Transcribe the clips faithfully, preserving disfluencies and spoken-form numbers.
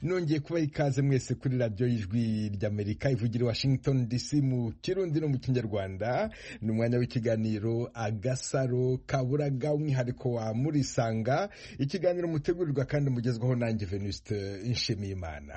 nongeye kubaha ikaze mwese kuri radiyo y'ijwi ry'Amerika ivugira Washington D C mu Kirundi no mu Kinyarwanda. Ni umwanya w'ikiganiro Agasaro Kaburaga, umwihariko wa Murisanga, ikiganiro mutegurirwa kandi mugezwaho nanjye Venuste Nshimiyimana.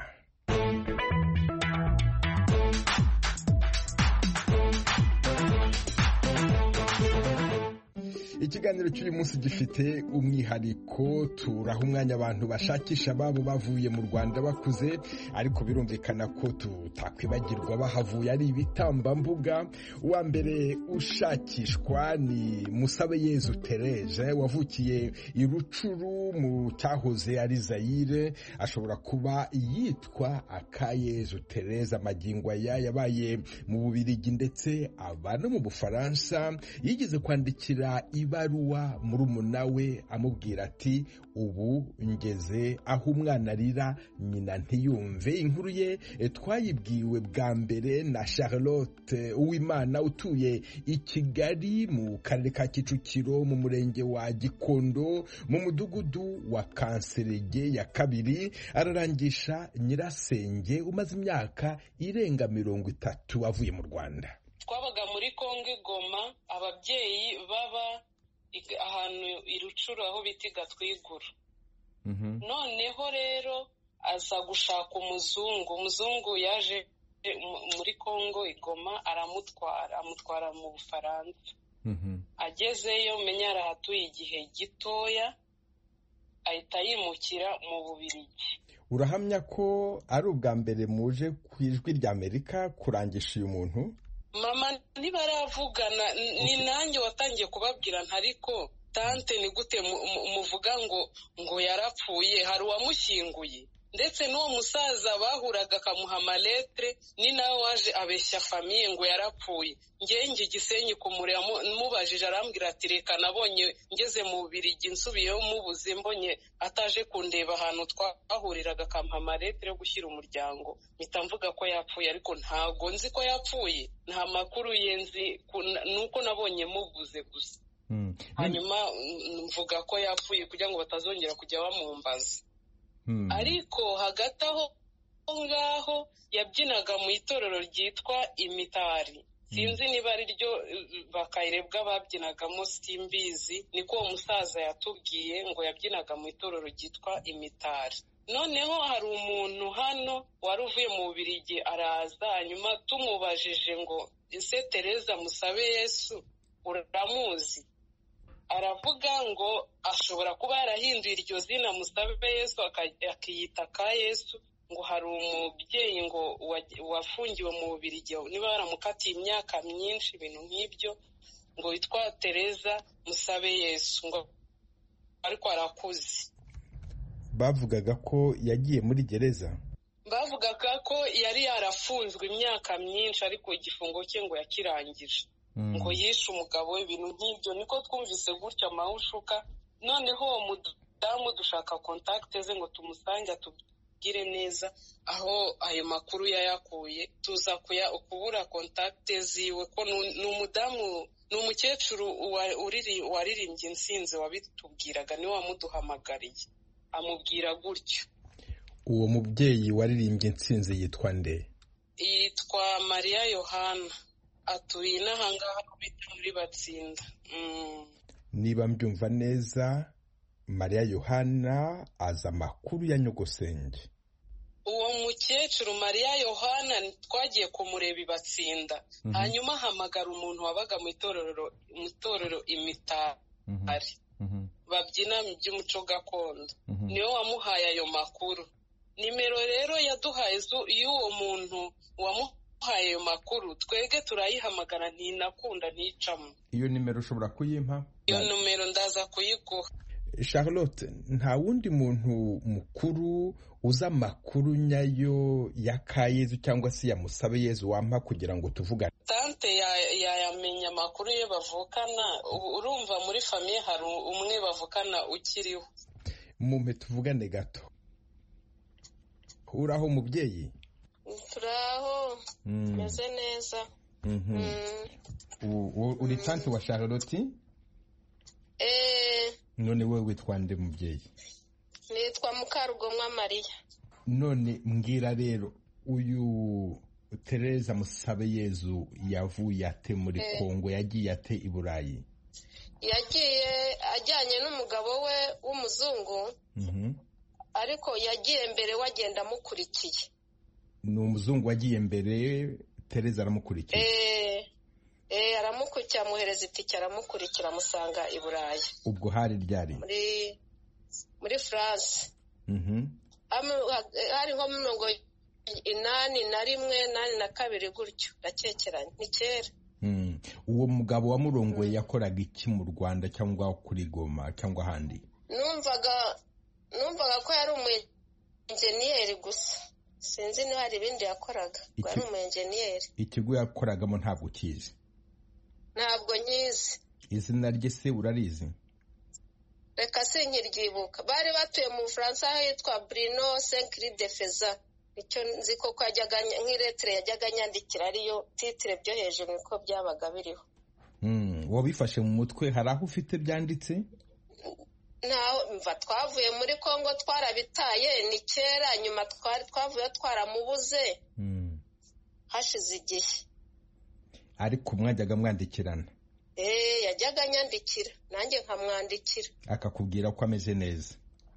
Ikiganiro cy'uyu munsi gifite umwihariko, turaha umwanya abantu bashakisha ababo bavuye mu Rwanda bakuze, ariko birumvikana ko tutakwibagirwa bahavuye ari ibitambambuga. Uwa mbere ushakishwa ni Musabeyezu Thérèse, wavukiye i Rucuru mu cyahoze ari Zaire. Ashobora kuba yitwa Akayezu Thérèse amagingo aya, yabaye mu Bubiligi ndetse aba no mu Bufaransa. Yigeze kwandikira ibaruwa murumuna we amubwira ati ubu ngeze aho umwana arira nyina ntiyumve. Inkuru ye twayibwiwe bwa mbere na Charlotte Uwimana utuye i Kigali mu karere ka Kicukiro mu murenge wa Gikondo mu mudugudu wa Kanserege ya kabiri. Ararangisha Nyirasenge umaze imyaka irenga mirongo itatu avuye mu Rwanda. Twabaga muri Kongo Goma, ababyeyi baba ahantu i Rucuru aho bita Gatwiguru. Noneho rero aza gushaka umuzungu umuzungu yaje muri Kongo Goma, aramutwara amutwara mu Bufaransa. Agezeyo menya arahatuye igihe gitoya, ahita yimukira mu Bubiligi. Urahamya ko ari ubwa mbere muje ku ijwi ry'Amerika kurangisha uyu muntu? Mama ntibaravugana, ni nanjye watangiye kubabwira ntariko tante ni gute muvuga ngo ngo yarapfuye, hari uwamushyinguye. Ndetse n'uwo musaza bahuraga akamuha maletre ni nawe waje abeshya famiye ngo yarapfuye. Ngiye ngi Gisenyi kumureba mubajije arambwira ati reka nabonye ngeze mu Bubiligi nsubiyeho mubuze mbonye ataje kundeba ahantu twahuriraga akamuha maletre yo gushyira umuryango. Mpita mvuga ko yapfuye, ariko ntago nzi ko yapfuye, nta makuru yenzi nuko nabonye mubuze gusa. Hanyuma mvuga ko yapfuye kugira ngo batazongera kujya bamumbaza. Ariko hagati aho ngaho yabyinaga mu itorero ryitwa Imitari. Sinzi niba ari ryo bakayirebwa babyinagamo, simbizi. Niko uwo musaza yatubwiye ngo yabyinaga mu itorero ryitwa Imitari. Noneho hari umuntu hano wari uvuye mu Bubiligi araza, hanyuma tumubajije ngo ese Thérèse Musabeyezu uramuzi? Aravuga ngo ashobora kuba yarahinduye iryo zina Musabeyezu akiyita Akayezu, ngo hari umubyeyi ngo wafungiwe mu Bubiligi niba baramukatiye imyaka myinshi ibintu nk'ibyo, ngo witwa Thérèse Musabeyezu, ngo ariko arakuze. Bavugaga ko yagiye muri gereza? Bavugaga ko yari yarafunzwe imyaka myinshi ariko igifungo cye ngo yakirangije. Ngo yishe umugabo we, ibintu nk'ibyo niko twumvise gutya amahushuka. Noneho uwo mudamu dushaka kontakte ze ngo tumusange atubwire neza aho ayo makuru yayakuye. Tuza kubura kontakte ziwe, ko ni umudamu, ni umukecuru waririmbye Intsinzi wabitubwiraga, niwe wamuduhamagariye amubwira gutyo. Uwo mubyeyi waririmbye Intsinzi yitwa nde? Yitwa Mariya Yohana, atuye n'ahangaha bita muri Batsinda. Niba mbyumva neza, Mariya Yohana aza amakuru ya nyogosenge. Uwo mukecuru Mariya Yohana twagiye kumureba i Batsinda. Hanyuma hamagara umuntu wabaga mu itorero mu itorero Imitari, babyina mu by'umuco gakondo. Niwe wamuhaye ayo makuru. Nimero rero yaduhaye y'uwo muntu wamuhaye ayo makuru, twege turayihamagara ntinakunda nticamo. Iyo nimero ushobora kuyimpa? Iyo numero ndaza kuyiguha. Charlotte, nta wundi muntu mukuru uza amakuru nyayo ya Kayezu cyangwa se ya Musabeyezu wampa kugira ngo tuvugane? Tante yayamenya amakuru ye bavukana. Urumva muri famiye hari umwe bavukana ukiriho. Mumpe tuvugane gato. Uraho mubyeyi? Turaho, meze neza. Uri tante wa Charlotte? Eh. None wewe witwa nde mubyeyi? Nitwa Mukarugomwa Mariya. none mbwira rero uyu Tereza Musabeyezu yavuye ate muri Kongo, yagiye ate i Burayi? Yagiye ajyanye n'umugabo we w'umuzungu, ariko yagiye mbere wagenda amukurikiye. Ni umuzungu wagiye mbere, Tereza aramukurikiye? Eh, eh aramukurikira, amuhereza itike, aramukurikira, amusanga i Burayi. Ubwo hari ryari? Muri muri France. Mhm. Hari nko mirongo inani na rimwe nani na kabiri gutyo, ndakekeranye, ni kera. Mm. Uwo mugabo wamurongoye yakoraga iki mu Rwanda cyangwa kuri Goma cyangwa handi? Numvaga numvaga ko yari umu engineer gusa. Sinzi niba hari ibindi yakoraga. Yari umu engineer. Ikigo yakoragamo ntabwo kizi? Ntabwo nyizi. Izina rye se urarizi? Reka sinkiryibuka. Bari batuye mu Faransa hitwa Bruno Saint-Cry de Feza. Icyo nzi ko kwajyaga nk'iretre yajyaga nyandikira ariyo titre byo hejuru niko byabaga biriho. Mm, wabifashe mu mutwe, hari aho ufite byanditse? Naho mva twavuye muri Kongo twarabitaye, ni kera, nyuma twari twavuye twaramubuze. Mm. Hashize igihe. Ariko mwajyaga mwandikirana? Eh, yajyaga nyandikira, nanjye nkamwandikira. Akakubwira ko ameze neza?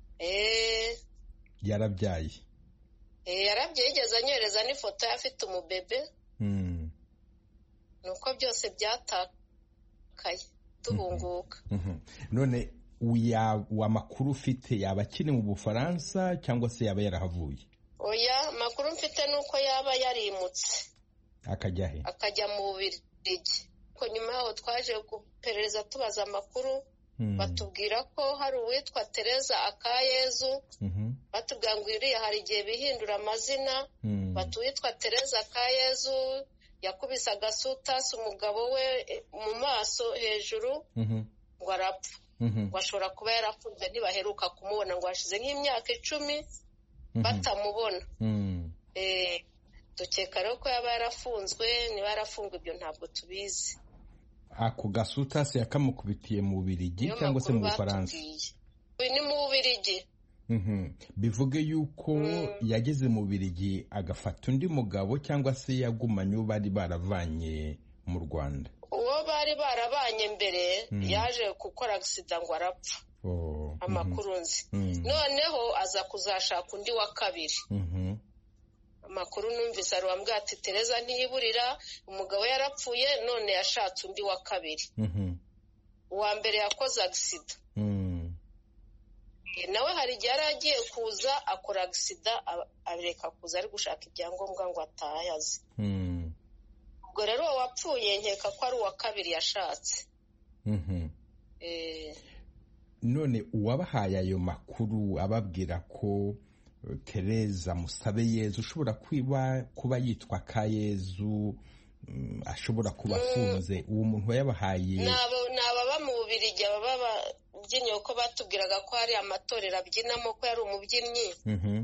Eh. Yarabyaye? Eh, yarabye, yigeze anyereza n'ifoto afite umubebe. Mm. Nuko byose byatakaye tuhunguka. Mhm. Mm None uya wa makuru ufite yaba kiri mu Bufaransa cyangwa se yaba yarahavuye? Oya, makuru mfite nuko yaba yarimutse. Akajya he? Akajya mu Bubiligi. Ko nyuma yaho twaje guperereza tubaza amakuru, mm. batubwira ko hari uwitwa Tereza Akayezu. Mhm. Batubwira ngo iriya hari igihe bihindura amazina. Mm. Batuwitwa Tereza Akayezu yakubise agasutasi umugabo we mu maso hejuru. Mhm. Ngo arapfa. Mhm. Washobora kuba yarafunze, ntibaheruka kumubona, ngo hashize nk'imyaka icumi batamubona. Mm. Eh, dukeka rero ko yaba yarafunzwe, niba yarafunzwe ibyo ntabwo tubizi. Ako gasutasi yakamukubitiye mu Bubiligi cyangwa se mu Bufaransa? Ni mu Bubiligi. Mhm. Bivuge yuko mm. yageze mu Bubiligi agafata undi mugabo cyangwa se yagumanye uwo bari baravanye mu Rwanda? Uwo bari barabanye mbere mm. yaje gukora accident ngo arapfa. Oh. Amakuru nzi. Mm. Noneho aza kuzashaka undi wa kabiri. Mhm. Amakuru numvise arambwira ati Tereza ntiyiburira, umugabo yarapfuye, none yashatse undi wa kabiri. Mhm. Uwa mbere yakoze accident. Mm. Nawe hari igihe yaragiye kuza akora accident abireka kuza ari gushaka ibyangombwa ngo atayaze. Mm. Ubwo rero wapfuye nkeka ko ari uwa kabiri yashatse. Mhm. Eh, none uwabahaye ayo makuru ababwira ko Tereza Musabeyezu ushobora kwiba kuba yitwa Kayezu, um, ashobora kuba afunze, uwo muntu yabahaye? Nabo nababa mu Bubiligi, baba byinyo ko batubwiraga ko hari amatorero abyinamo, ko yari umubyinnyi. Mhm.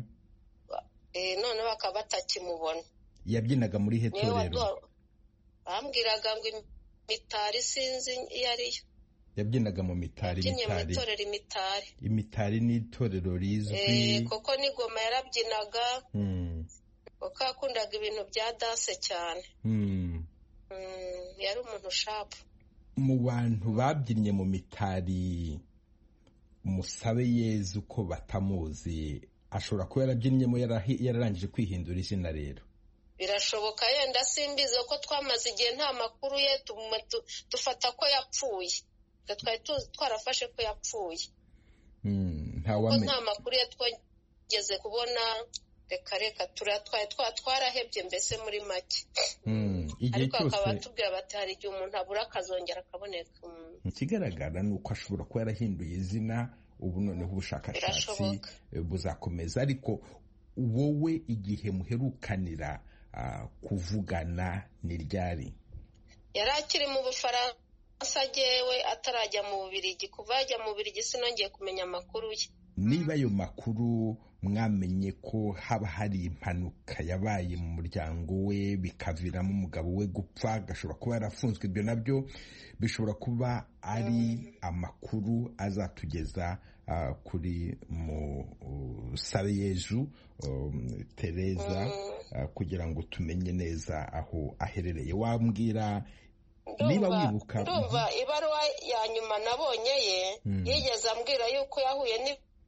Eh, none bakaba batakimubona. Yabyinaga muri he torero? Bambwiraga ngo imitari sinzi iyo ariyo. Yabyinaga mu mitari. Imitari itorero imitari. Imitari ni itorero rizwi. Eh, koko ni Goma yarabyinaga. Mm. Koko akundaga ibintu bya danse cyane. Mm. Mm, yari umuntu sharp. Mu bantu babyinnye mu mitari Musabeyezu ko batamuzi, ashobora kuba yarabyinnye yararangije kwihindura izina rero? Birashoboka, yenda simbize ko twamaze igihe nta makuru ye, dufata ko yapfuye. Twari twarafashe ko yapfuye. Mm, nta wamenye. Nta makuru ye twageze kubona, reka reka turatwaye twarahebye mbese muri make. Mm, ariko akaba tubwira bati hari igihe umuntu abura akazongera akaboneka. Ikigaragara ni uko ashobora kuba yarahinduye izina, ubu noneho ubushakashatsi buzakomeza. Ariko wowe igihe muherukanira uh, kuvugana ni ryari? Yari akiri mu Bufaransa, jewe atarajya mu Bubiligi. Kuva ajya mu Bubiligi sinongeye kumenya amakuru ye. Niba ayo makuru mwamenye ko haba hari impanuka yabaye mu muryango we bikaviramo umugabo we gupfa, agashobora kuba yarafunzwe, ibyo nabyo bishobora kuba ari amakuru azatugeza uh, kuri Musabeyezu um, Tereza uh, kugira ngo tumenye neza aho aherereye. Wambwira niba wibuka? Ndumva ibaruwa ya nyuma nabonye ye mm. yigeze ambwira yuko yahuye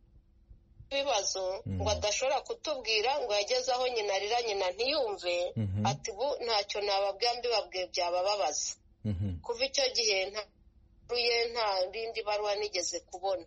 n'ibibazo mm. ngo adashobora kutubwira, ngo yageze aho nyina arira nyina ntiyumve mm -hmm. ati bu ntacyo nababwira mbibabwiye byabababaza mm -hmm. kuva icyo gihe nta ruye nta rindi baruwa nigeze kubona.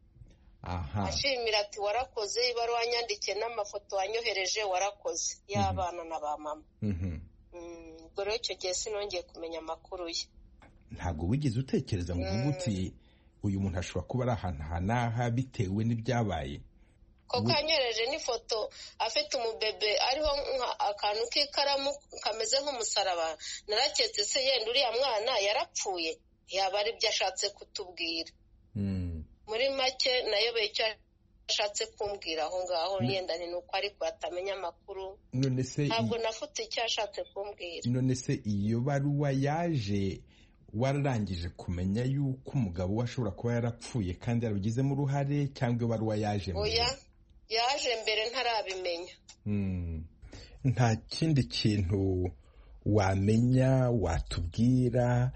Aha. Ashimira ati warakoze, ibaruwa nyandikiye n'amafoto wanyohereje warakoze y'abana mm -hmm. na ba mama mm -hmm. ubwo rero icyo gihe sinongeye kumenya amakuru ye. Ntabwo wigeze utekereza ngo uvuge uti uyu muntu ashobora kuba ari ahantu hanaha bitewe n'ibyabaye? Ko kanyohereje n'ifoto afite umubebe ariho akantu k'ikaramu kameze nk'umusaraba, naraketse se yenda uriya mwana yarapfuye, yaba ari byo ashatse kutubwira. mm. Muri make nayobeye icyo ashatse kumbwira aho ngaho yenda ni nuko ariko atamenya amakuru. None se ntabwo nafite icyo ashatse kumbwira. None se iyo baruwa yaje wararangije kumenya yuko umugabo we ashobora kuba yarapfuye kandi yarabigizemo uruhare, cyangwa iyo baruwa yaje mbere? Oya, yaje mbere ntarabimenya. mm. Nta kindi kintu wamenya watubwira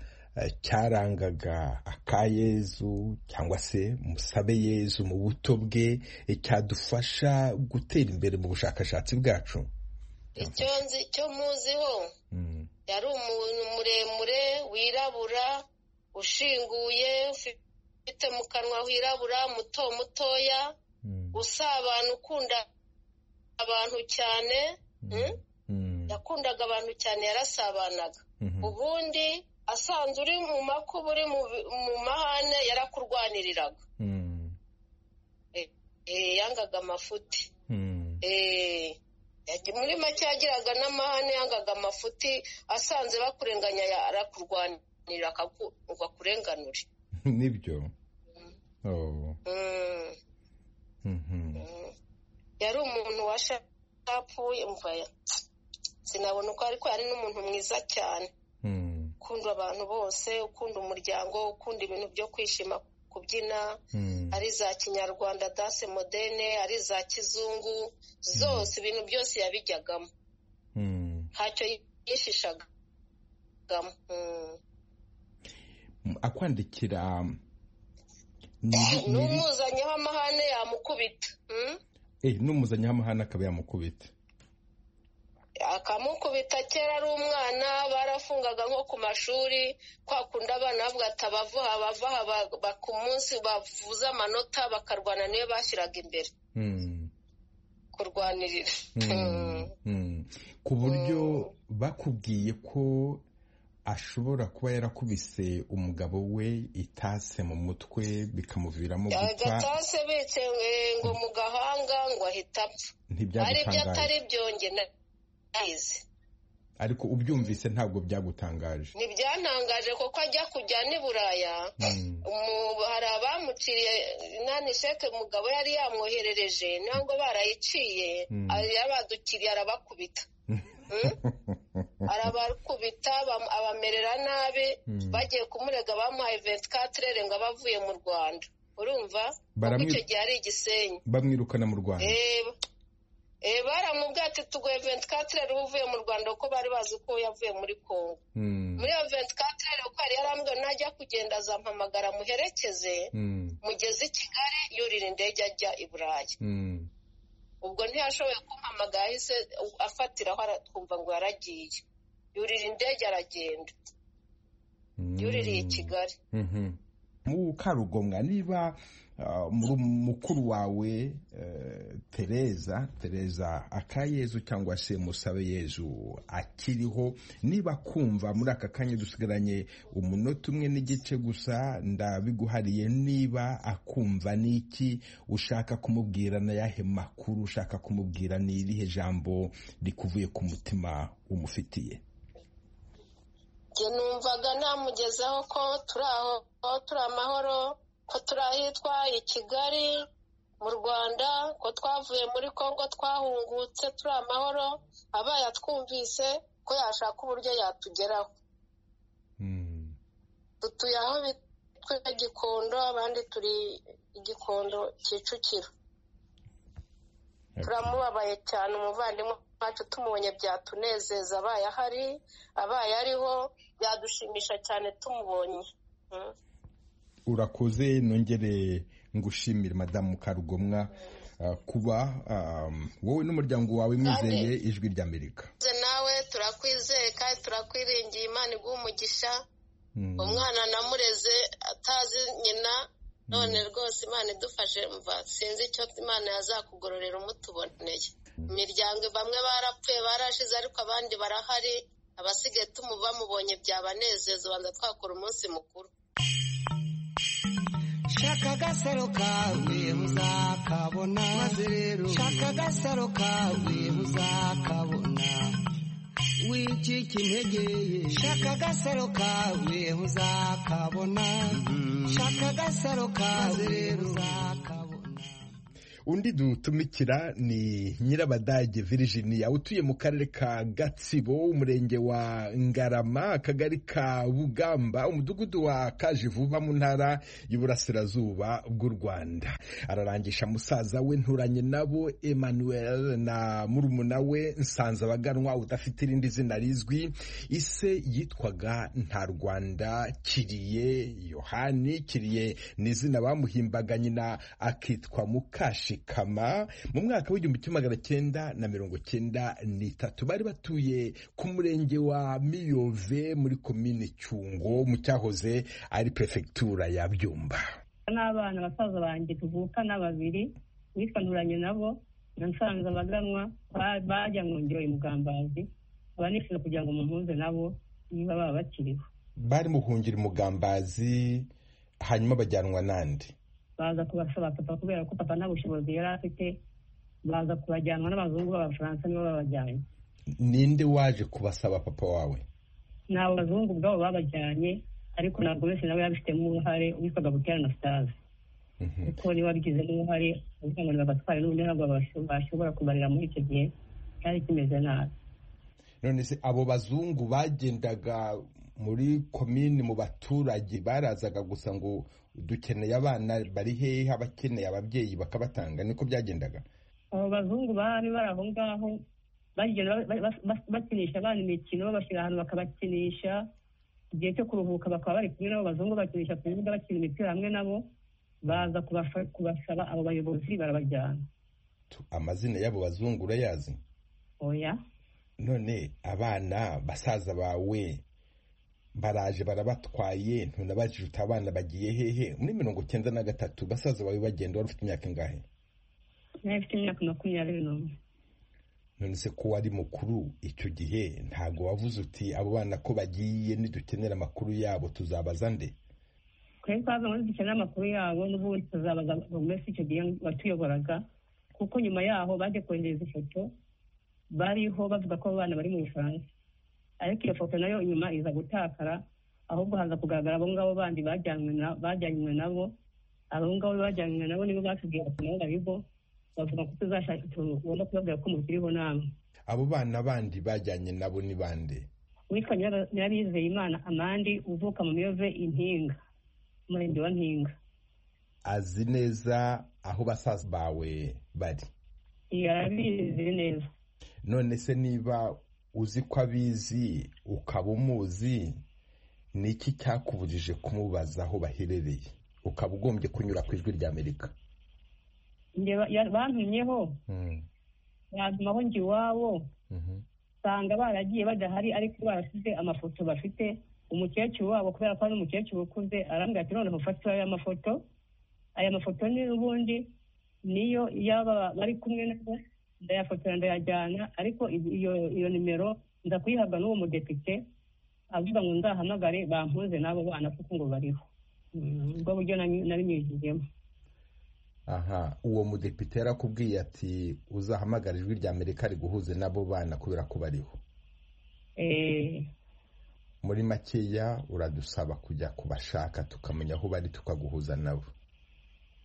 cyarangaga Akayezu cyangwa se Musabeyezu mu buto bwe cyadufasha gutera imbere mu bushakashatsi bwacu? Icyo nzi cyo muziho mm. yari umuntu muremure wirabura ushinguye ufite mu kanwa wirabura muto mutoya mm. usabana ukunda abantu cyane mm. mm. yakundaga abantu cyane, yarasabanaga mm -hmm. ubundi asanzwe uri mu makuba uri mu mahane yarakurwaniriraga mm. e, e, yangaga amafuti mm. e, muri make yagiraga n'amahane, yangaga amafuti, asanze bakurenganya yarakurwanirira akaguha kurenganura. Nibyo mm. oh. mm. mm -hmm. mm. Yari umuntu washapfuye mvaya sinabona uko, ariko yari n'umuntu mwiza cyane mm. ukunda abantu bose, ukunda umuryango, ukunda ibintu byo kwishima, kubyina mm. ari za kinyarwanda, danse moderne, ari za kizungu, zose mm. ibintu byose yabijyagamo mm. ntacyo yishishagamo. mm. Akwandikira n'umuzanyeho amahane yamukubita mm? eh n'umuzanyeho amahane akaba yamukubita akamukubita. Kera ari umwana barafungaga nko ku mashuri, kwa kunda abana bavuga ati abavaha abavaha ku munsi bavuza amanota bakarwana, niyo bashyiraga imbere mm. kurwanirira mm. mm. ku buryo mm. bakubwiye ko ashobora kuba yarakubise umugabo we itase mu mutwe bikamuviramo gupfa. Agatase bitse ngo mu gahanga ngo ahita apfa. Ari byo atari byonge nayize. Ariko ubyumvise ntabwo byagutangaje? Ntibyantangaje kuko ajya kujya ni Buraya mm. hari abamuciriye nani sheke umugabo yari yamwoherereje nangwa barayiciye mm. yabadukiriye arabakubita mm? arabakubita abamerera nabi mm. bagiye kumurega bamuhaye vingt-quatre heures ngo abavuye mu Rwanda. Urumva kuko icyo gihe ari Igisenyi bamwirukana mu Rwanda. eh Eh baramubwiye ati tugoye vingt-quatre heures uvuye mu Rwanda uko bari bazi ko yavuye muri Kongo. Mm. Muri vingt-quatre heures uko yari yarambwiye najya kugenda azampamagara muherekeze mm. mugeze i Kigali yurira indege ajya i Burayi. Mm. Ubwo ntiyashoboye kumpamagara, ahise afatiraho twumva ngo yaragiye. Yurira indege aragenda. Mm. Yuririye i Kigali. Mhm. Mm mu Karugomwa niba Uh, mukuru wawe uh, Tereza Tereza Akayezu cyangwa se Musabeyezu akiriho, niba kumva muri aka kanya dusigaranye umunota umwe n'igice gusa ndabiguhariye, niba akumva niki ushaka kumubwira, na yahe makuru ushaka kumubwira, ni irihe jambo rikuvuye ku mutima umufitiye? Je numvaga namugezaho ko turaho turi amahoro, ko turahitwa i Kigali, mu Rwanda ko twavuye muri Kongo twahungutse turi amahoro, abaye atwumvise ko yashaka uburyo yatugeraho. dutuye aho bitwa Gikondo, abandi turi Igikondo Kicukiro. turamubabaye cyane, umuvandimwe wacu tumubonye byatunezeza, abaye ahari abaye ariho byadushimisha cyane tumubonye. urakoze, nongere ngushimire madamu Karugomwa kuba wowe n'umuryango wawe mwizeye ijwi ry'Amerika. nawe turakwizeye kandi turakwiringiye, Imana iguha umugisha. umwana namureze atazi nyina, none rwose Imana idufashe, mva sinzi icyo Imana yazakugororera umutuboneye. imiryango bamwe barapfuye barashize, ariko abandi barahari, abasigaye tumuba mubonye byabanezeza, ubanza twakora umunsi mukuru. shaka agasaro kawe muzakabona, maze rero shaka agasaro kawe muzakabona, wicika intege, shaka agasaro kawe muzakabona, shaka agasaro kawe muzakabona. undi dutumikira ni Nyirabadage Virginia, utuye mu karere ka Gatsibo, umurenge wa Ngarama, akagari ka Bugamba, umudugudu wa Kajivuba, mu ntara y'Uburasirazuba bw'u Rwanda. ararangisha musaza we nturanye nabo Emmanuel na murumuna we Nsanzabaganwa udafite irindi zina rizwi. ise yitwaga Ntarwanda Kiriye Yohani. Kiriye ni izina bamuhimbaga, nyina akitwa Mukashi Kama. mu mwaka w'igihumbi kimwe magana cyenda na mirongo cyenda n'itatu bari batuye ku murenge wa Miyove muri komine Cyungo, mu cyahoze ari prefectura ya Byumba. n'abana basaza banjye tuvukana babiri, witwa Nturanye nabo na Nsanzabaganwa, bajya mu ngiro y'Umugambazi, abanifuza kugira ngo mumpuze nabo niba baba bakiriho. bari muhungira Umugambazi, hanyuma bajyanwa nande? baza kubasaba papa, kubera ko papa nta bushobozi yari afite, baza kubajyanwa n'abazungu b'Abafaransa, nibo babajyanye. ninde waje kubasaba papa wawe? ni abo bazungu ubwabo babajyanye, ariko ntabwo wese nawe yabifitemo uruhare, witwaga Butera na Stase. kuko niba bigizemo uruhare kugira ngo babatware, n'ubundi ntabwo bashobora kubarira muri icyo gihe, cyari kimeze nabi. none se abo bazungu bagendaga muri komini mu baturage, barazaga gusa ngo dukeneye abana bari hehe, abakeneye ababyeyi bakabatanga, niko byagendaga? abo bazungu bari bari aho ngaho, bagenda bakinisha abana imikino, babashyira ahantu bakabakinisha, igihe cyo kuruhuka bakaba bari kumwe n'abo bazungu bakinisha ku bibuga, bakina imipira hamwe nabo, baza kubasaba abo bayobozi barabajyana. amazina y'abo bazungu urayazi? oya. none abana basaza bawe baraje barabatwaye, ntunabajije uti abana bagiye hehe? muri mirongo cyenda na gatatu basaza bawe bagenda, wari ufite imyaka ingahe? nari mfite imyaka makumyabiri n'umwe. none se ko wari mukuru icyo gihe, ntabwo wavuze uti abo bana ko bagiye nidukenera amakuru yabo tuzabaza nde? twari twaza ngo dukenera amakuru yabo, n'ubundi tuzabaza Burugumesitiri icyo gihe watuyoboraga, kuko nyuma yaho baje kohereza ifoto bariho bavuga ko abo bana bari mu Bufaransa, ariko iyo foto nayo inyuma iza gutakara, ahubwo haza kugaragara abo ngabo bandi bajyanywe nabo. abo ngabo bajyanywe nabo nibo batubwira ati nabo bariho, bavuga ko tuzashaka, tugomba kubabwira ko mukiriho namwe. abo bana bandi bajyanye nabo ni bande? witwa Nyirabizeyimana Amandi, uvuka mu Miyove Impinga, umurenge wa Mpinga. azi neza aho basaza bawe bari? yarabizi neza. none se niba uzi ko abizi ukaba umuzi, ni iki cyakubujije kumubaza aho baherereye, ukaba ugombye kunyura ku ijwi ry'Amerika? bantumyeho bantumaho njye iwabo, usanga baragiye badahari, ariko barasize amafoto bafite. umukecuru wabo, kubera ko ari umukecuru ukuze, arambwira ati none mufate aya mafoto, aya mafoto ni ubundi niyo yaba bari kumwe nabo, ndayafotora ndayajyana, ariko iyo iyo nimero nza kuyihabwa n'uwo mudepite, avuga ngo nzahamagare bampuze n'abo bana kuko ngo bariho. ubwo buryo nari nyujijemo. aha, uwo mudepite yarakubwiye ati uzahamagara ijwi ry'Amerika riguhuze n'abo bana kubera ko bariho? eh muri makeya uradusaba kujya kubashaka tukamenya aho bari tukaguhuza nabo?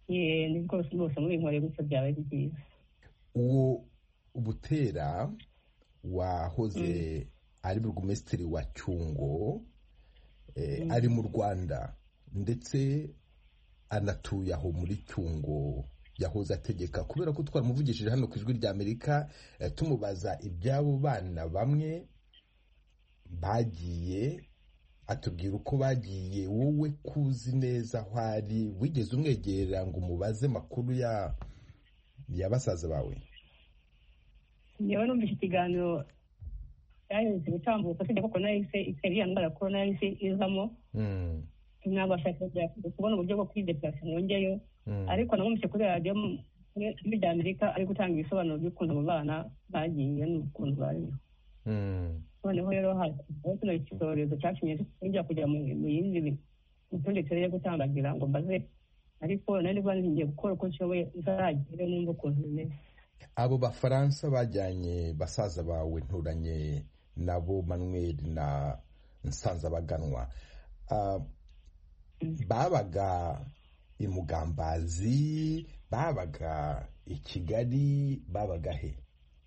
ni rwose rwose muri nkore gutyo byaba ari byiza. Uwo Butera wahoze ari burugumesitiri wa Cyungo ari mu Rwanda ndetse anatuye aho muri Cyungo yahoze ategeka, kubera ko twaramuvugishije hano ku Ijwi rya Amerika tumubaza iby'abo bana bamwe bagiye, atubwira uko bagiye. Wowe kuzi neza aho ari, wigeze umwegera ngo umubaze makuru ya ya basaza bawe? Yewe numvise ikiganiro yahinze gutambuka sije koko nahise ikariya ndara ko nahise izamo mm nabashaka kubona uburyo bwo kwideplasa mwongeyo, ariko namumse kuri radio muri Amerika ari gutanga ibisobanuro by'ukuntu abo bana bagiye n'ukuntu bari. Mm. Noneho rero hari no icyorezo cyakinye kujya kujya mu yindi mutundi tere gutambagira ngo mbaze, ariko nari ngiye gukora uko nshoboye nzagire n'umva ukuntu bimeze. Abo Bafaransa bajyanye basaza bawe nturanye nabo Manuel na Nsanzabaganwa, uh, babaga i Mugambazi, babaga i Kigali, babaga he?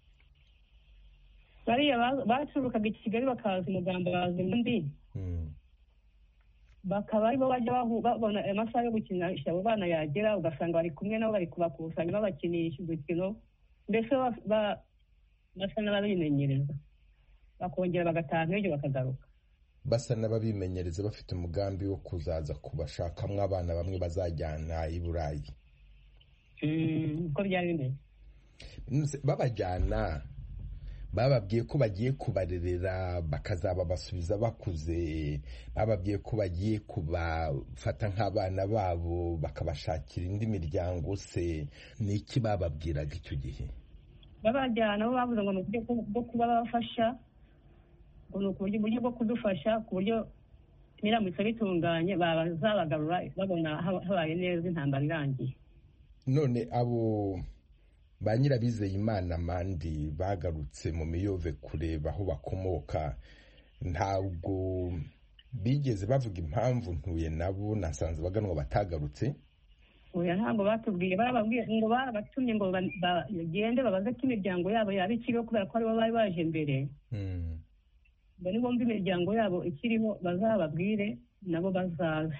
Bariya baturukaga i Kigali bakaza i Mugambazi ndi mm. bakaba aribo bajya babona amasaha yo gukinisha abo bana yagera, ugasanga bari kumwe nabo bari kubakusanya babakinisha udukino, mbese basa n'ababimenyereza bakongera bagataha n'ibyo bakagaruka. Basa n'ababimenyereza bafite umugambi wo kuzaza kubashakamwo abana bamwe bazajyana i Burayi. Uko byari bimeze. Babajyana bababwiye ko bagiye kubarerera bakazaba basubiza bakuze, bababwiye ko bagiye kubafata nk'abana babo bakabashakira indi miryango, se niki bababwiraga icyo gihe? Babajyana bo bavuze ngo n'uburyo bwo kuba bafasha, ngo n'uburyo buryo bwo kudufasha ku buryo niramutse bitunganye bazabagarura babona habaye neza intambara irangiye. None abo ba Nyirabizeyimana Mandi bagarutse mu Miyove kureba aho bakomoka, ntabwo bigeze bavuga impamvu ntuye nabo na Nsanzabaganwa batagarutse? Oya, ntabwo batubwiye. Barababwiye ngo barabatumye ngo bagende babaze ko imiryango yabo yaba ikiriho, kubera ko aribo bari baje mbere. ngo nibomba imiryango yabo ikiriho bazababwire nabo bazaze.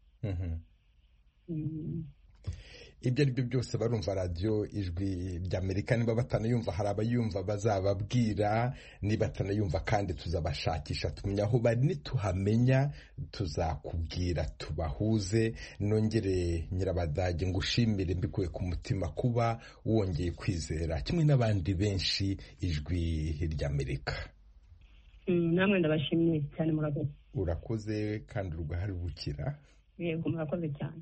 Ibyo ari byo byose barumva radio Ijwi rya Amerika, niba batanayumva hari abayumva bazababwira, niba batanayumva kandi tuzabashakisha tumenya aho bari, nituhamenya tuzakubwira tubahuze. Nongere Nyirabadage ngushimire mbikuye ku mutima kuba wongeye kwizera kimwe n'abandi benshi Ijwi rya Amerika. Namwe ndabashimiye cyane, murakoze. Urakoze kandi urugahari bukira. Yego, murakoze cyane.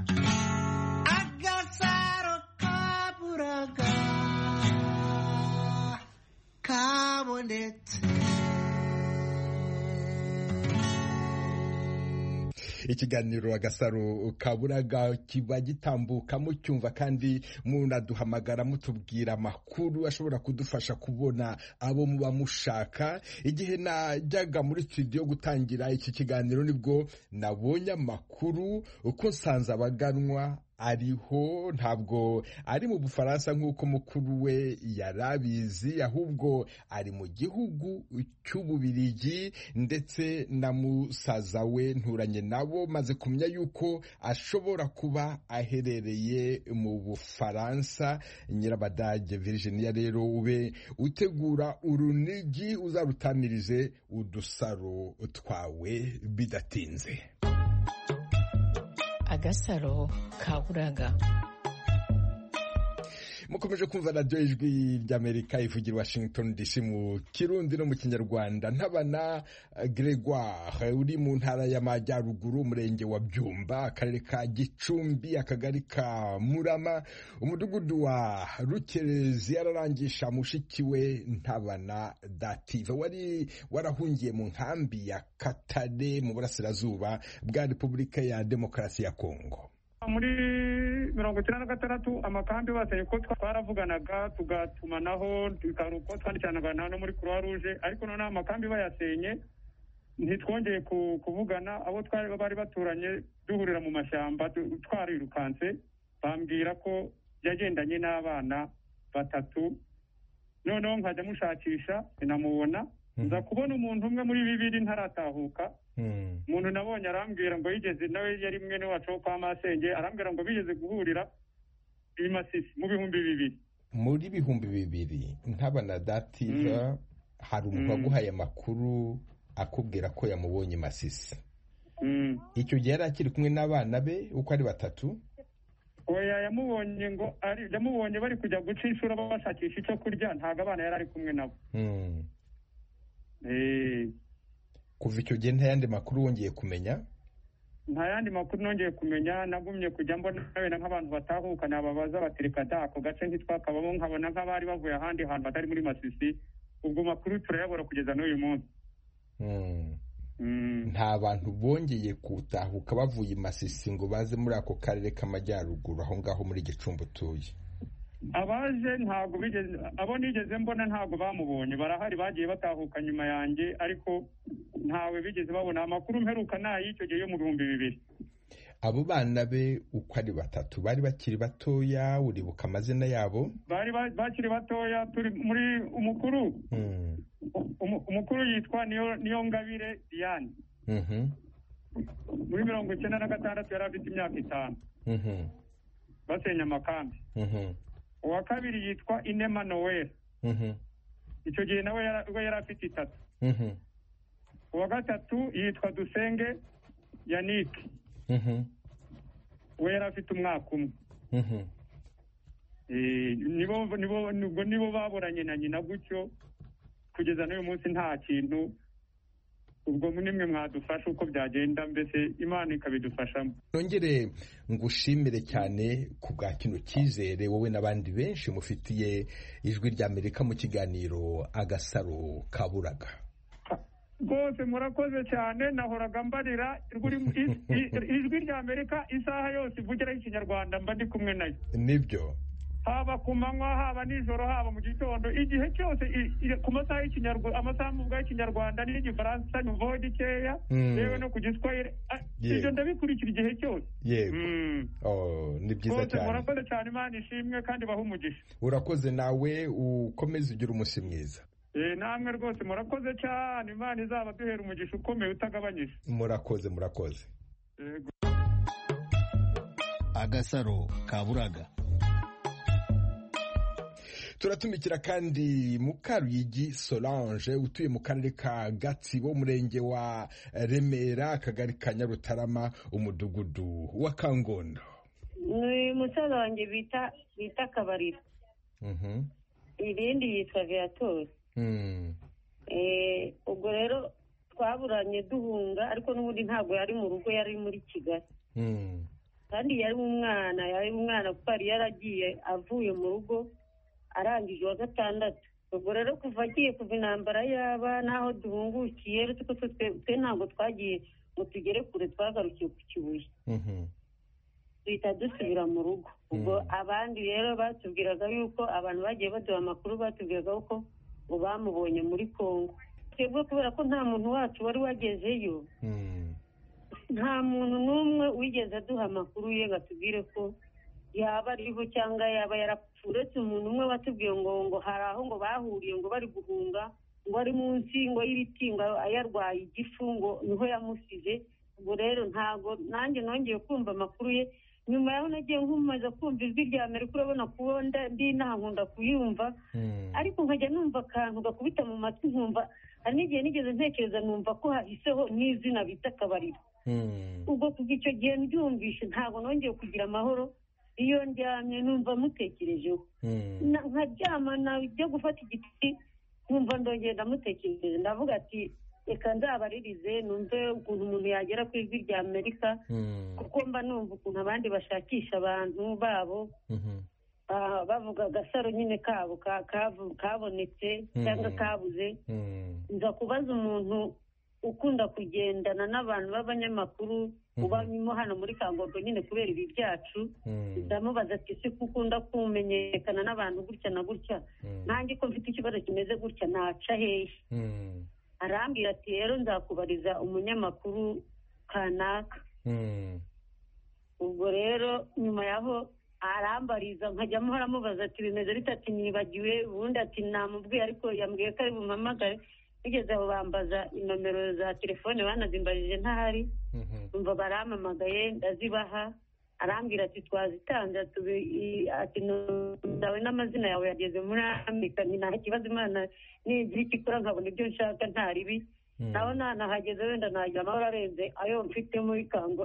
Ikiganiro Agasaro Kaburaga kiba gitambuka mucyumva, kandi munaduhamagara mutubwira amakuru ashobora kudufasha kubona abo muba mushaka. Igihe najyaga muri studio gutangira iki kiganiro nibwo nabonye amakuru uko Nsanzabaganwa ariho, ntabwo ari mu Bufaransa nk'uko mukuru we yarabizi, ahubwo ari mu gihugu cy'Ububirigi, ndetse na musaza we nturanye nabo maze kumenya yuko ashobora kuba aherereye mu Bufaransa. Nyirabadage Virginia rero ube utegura urunigi uzarutamirize udusaro twawe bidatinze. Agasaro Kaburaga. Mukomeje kumva radio Ijwi rya Amerika ivugira Washington D C mu Kirundi no mu Kinyarwanda. Ntabana Gregoire uri mu ntara y'Amajyaruguru, umurenge wa Byumba, akarere ka Gicumbi, akagari ka Murama, umudugudu wa Rukerezi, yararangisha mushiki we Ntabana Dative wari warahungiye mu nkambi ya Katare mu burasirazuba bwa Repubulika ya Demokarasi ya Kongo. Muri mirongo icyenda na gatandatu amakambi bateye ko twaravuganaga tugatumanaho, tukaruko twandikanaga no muri Croix Rouge, ariko none amakambi bayasenye ntitwongeye kuvugana. Abo twari bari baturanye duhurira mu mashyamba twarirukanse, bambwira ko yagendanye n'abana batatu noneho nkajya mushakisha sinamubona nza kubona umuntu umwe muri bibiri ntaratahuka umuntu nabonye arambwira ngo yigeze nawe yari mwene wacu wo kwa masenge arambwira ngo bigeze guhurira i Masisi mu bihumbi bibiri muri bihumbi bibiri ntabana dativa hari umuntu waguhaye amakuru akubwira ko yamubonye Masisi icyo gihe yari akiri kumwe n'abana be uko ari batatu oya yamubonye ngo ari yamubonye bari kujya guca inshuro bashakisha icyo kurya ntabwo abana yari ari kumwe nabo kuva icyo gihe nta yandi makuru wongeye kumenya nta yandi makuru nongeye kumenya nagumye kujya mbona wenda nk'abantu batahuka nababaza batereka da ako gace ntitwakabamo nkabona nk'abari bavuye ahandi hantu batari muri Masisi ubwo makuru turayabura kugeza n'uyu munsi nta bantu bongeye gutahuka bavuye i Masisi ngo baze muri ako karere k'amajyaruguru aho ngaho muri Gicumbi utuye abaje ntabwo bigeze abo nigeze mbona ntabwo bamubonye barahari bagiye batahuka nyuma yanjye ariko ntawe bigeze babona amakuru mperuka n'ay'icyo gihe yo mu bihumbi bibiri abo bana be uko ari batatu bari bakiri batoya uribuka amazina yabo bari bakiri batoya turi muri umukuru umukuru yitwa niyo niyo ngabire Diane muri mirongo icyenda na gatandatu yari afite imyaka itanu basenya amakambi uwa kabiri yitwa Inema Noel icyo gihe nawe yari afite itatu uwa gatatu yitwa Dusenge Yannick we yari afite umwaka umwe nibo nibo nibo baburanye na nyina gutyo kugeza n'uyu munsi nta kintu ubwo nimwe mwadufasha uko byagenda mbese Imana ikabidufashamo nongere ngushimire cyane ku bwa kino cyizere wowe n'abandi benshi mufitiye ijwi rya Amerika mu kiganiro Agasaro Kaburaga rwose murakoze cyane nahoraga mbarira ijwi rya Amerika isaha yose ivugiraho ikinyarwanda mba ndi kumwe nayo nibyo haba ku manywa haba nijoro haba mu gitondo igihe cyose ku masaha y'ikinyarwanda amasaha mu bw'ikinyarwanda n'igifaransa nyumvaho gikeya yewe no ku giswahili ibyo ndabikurikira igihe cyose yego ni byiza cyane murakoze cyane Imana ishimwe kandi bahe umugisha urakoze nawe ukomeze ugira umunsi mwiza namwe rwose murakoze cyane Imana izaba duhera umugisha ukomeye utagabanyije murakoze murakoze Agasaro Kaburaga turatumikira kandi Mukaruyigi Solange utuye mu karere ka Gatsibo umurenge wa Remera akagari ka Nyarutarama umudugudu wa Kangondo ni musaza wanjye bita bita Kabarira irindi yitwa Viator ubwo rero twaburanye duhunga ariko n'ubundi ntabwo yari mu rugo yari muri Kigali kandi yari umwana yari umwana kuko yari yaragiye avuye mu rugo arangije wa gatandatu ubwo rero kuva agiye kuva intambara yaba n'aho duhungukiye twe ntabwo twagiye ngo tugere kure twagarukiye ku Kibuye duhita dusubira mu rugo ubwo abandi rero batubwiraga yuko abantu bagiye baduha amakuru batubwiraga ko ngo bamubonye muri Kongo twebwe kubera ko nta muntu wacu wari wagezeyo nta muntu n'umwe wigeze aduha amakuru ye ngo atubwire ko yaba ariho cyangwa yaba yarapfuye uretse umuntu umwe watubwiye ngo ngo hari aho ngo bahuriye ngo bari guhunga ngo ari munsi ngo y'ibiti ngo ayarwaye igifu ngo niho yamusize ubwo rero ntabwo nanjye nongeye kumva amakuru ye nyuma yaho nagiye nkumaze kumva ijwi rya Amerika urabona kuba ndi nkunda kuyumva ariko nkajya numva akantu gakubita mu matwi nkumva hari n'igihe nigeze ntekereza numva ko hahiseho n'izina bita Kabarira ubwo kuva icyo gihe ndyumvishe ntabwo nongeye kugira amahoro iyo ndyamye numva mutekerejeho nkaryama najya gufata igiti nkumva ndongera ndamutekereje ndavuga ati reka nzabaririze numve ukuntu umuntu yagera ku ijwi rya Amerika kuko mba numva ukuntu abandi bashakisha abantu babo bavuga agasaro nyine kabo kabonetse cyangwa kabuze nza kubaza umuntu ukunda kugendana n'abantu b'abanyamakuru ubanyemo hano muri Kangondo nyine kubera ibi byacu ndamubaza ati se ukunda kumenyekana n'abantu gutya na gutya nanjye ko mfite ikibazo kimeze gutya naca hehe arambwira ati rero nzakubariza umunyamakuru kanaka ubwo rero nyuma yaho arambariza nkajya muhora mubaza ati bimeze bitatu nibagiwe ubundi ati namubwiye ariko yambwiye ko ari bumpamagare bigeze aho bambaza inomero za telefone banazimbarije ntahari umva barampamagaye ndazibaha arambwira ati twazitanze ati ndawe n'amazina yawe yageze muri Amerika ni nta kibazo Imana nigira icyo ikora nkabona ibyo nshaka nta ribi naho nanahageze wenda nagira amahoro arenze ayo mfite muri Kango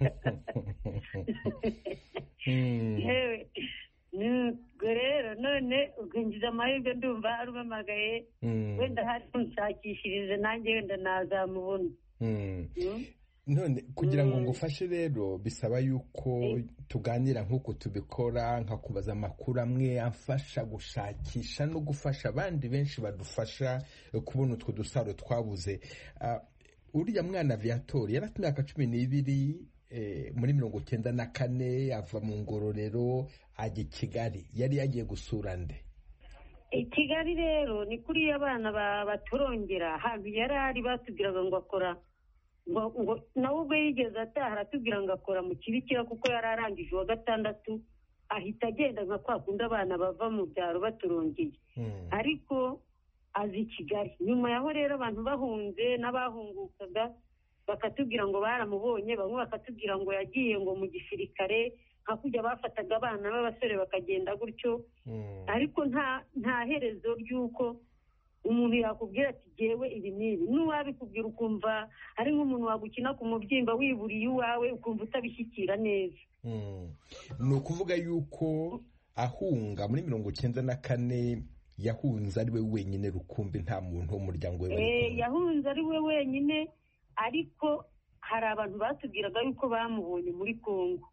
yewe ubwo rero none ubwinjiza amahirwe ndumva arumamagaye wenda hari kunshakishirize nanjye wenda nazamubona none kugira ngo ngufashe rero bisaba yuko tuganira nk'uko tubikora nkakubaza amakuru amwe afasha gushakisha no gufasha abandi benshi badufasha kubona utwo dusaro twabuze. Uriya mwana Viatori yari afite imyaka cumi n'ibiri muri mirongo icyenda na kane ava mu Ngororero ajya i Kigali, yari yagiye gusura nde? i Kigali rero ni kuri abana baturongera ahantu yari ari batubwiraga ngo akora ngo nawe ubwo yigeze ataha aratubwira ngo akora mu Kibikira kuko yari arangije uwa gatandatu ahita agenda nka kwa kundi abana bava mu byaro baturongeye ariko azi i Kigali. Nyuma yaho rero abantu bahunze n'abahungukaga bakatubwira ngo baramubonye, bamwe bakatubwira ngo yagiye ngo mu gisirikare nka kujya bafataga abana b'abasore bakagenda gutyo, ariko nta nta herezo ry'uko umuntu yakubwira ati jewe ibi n'ibi. N'uwabikubwira ukumva ari nk'umuntu wagukina ku mubyimba wiburiye iwawe ukumva utabishyikira neza. Ni ukuvuga yuko ahunga muri mirongo icyenda na kane yahunze ari we wenyine rukumbi, nta muntu w'umuryango we bari yahunze ari we wenyine, ariko hari abantu batubwiraga yuko bamubonye muri Kongo.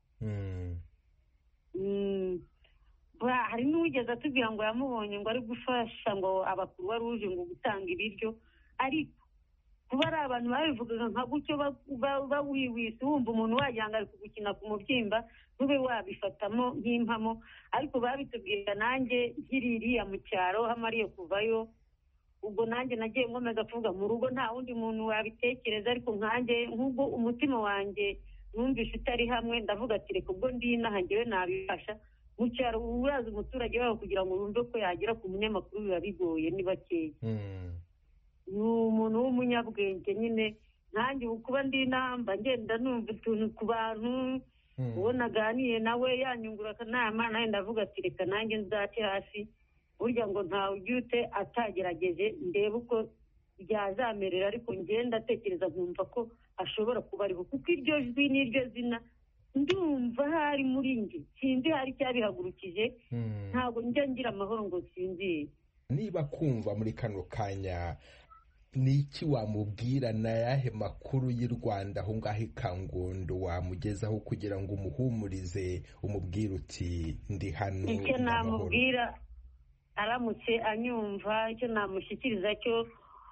Hari n'uwigeze atubwira ngo yamubonye ngo ari gufasha ngo Abakuru Rouge ngo gutanga ibiryo, ariko kuba ari abantu babivugaga nka gutyo bawiwise wumva umuntu wajyanga ari kugukina ku mubyimba ntube wabifatamo nk'impamo, ariko babitubwira nanjye nkiririya mu cyaro hamariye kuvayo. Ubwo nanjye nagiye nkomeza kuvuga mu rugo nta wundi muntu wabitekereza, ariko nkanjye nk'ubwo umutima wanjye numvise utari hamwe ndavuga ati reka ubwo ndi inaha njyewe nabifasha. Mu cyaro uraza umuturage wawe kugira ngo yumve ko yagera ku munyamakuru biba bigoye ni bakeya. Ni umuntu w'umunyabwenge nyine, nanjye kuba ndi inamba ngenda numva utuntu ku bantu uwo naganiye nawe yanyungura akanama, nawe ndavuga ati reka nanjye nzace hasi, burya ngo ntawe ujyute atagerageje ndebe uko byazamerera, ariko ngenda atekereza nkumva ko ashobora kuba ariho kuko iryo jwi n'iryo zina ndumva hari muri njye, sinzi hari cyabihagurukije, ntabwo njya ngira amahoro ngo sinzi. Niba kumva muri kano kanya ni iki wamubwira, na yahe makuru y'u Rwanda aho ngaho i Kangondo wamugezaho kugira ngo umuhumurize umubwire uti ndi hano? Icyo namubwira aramutse anyumva, icyo namushyikiriza cyo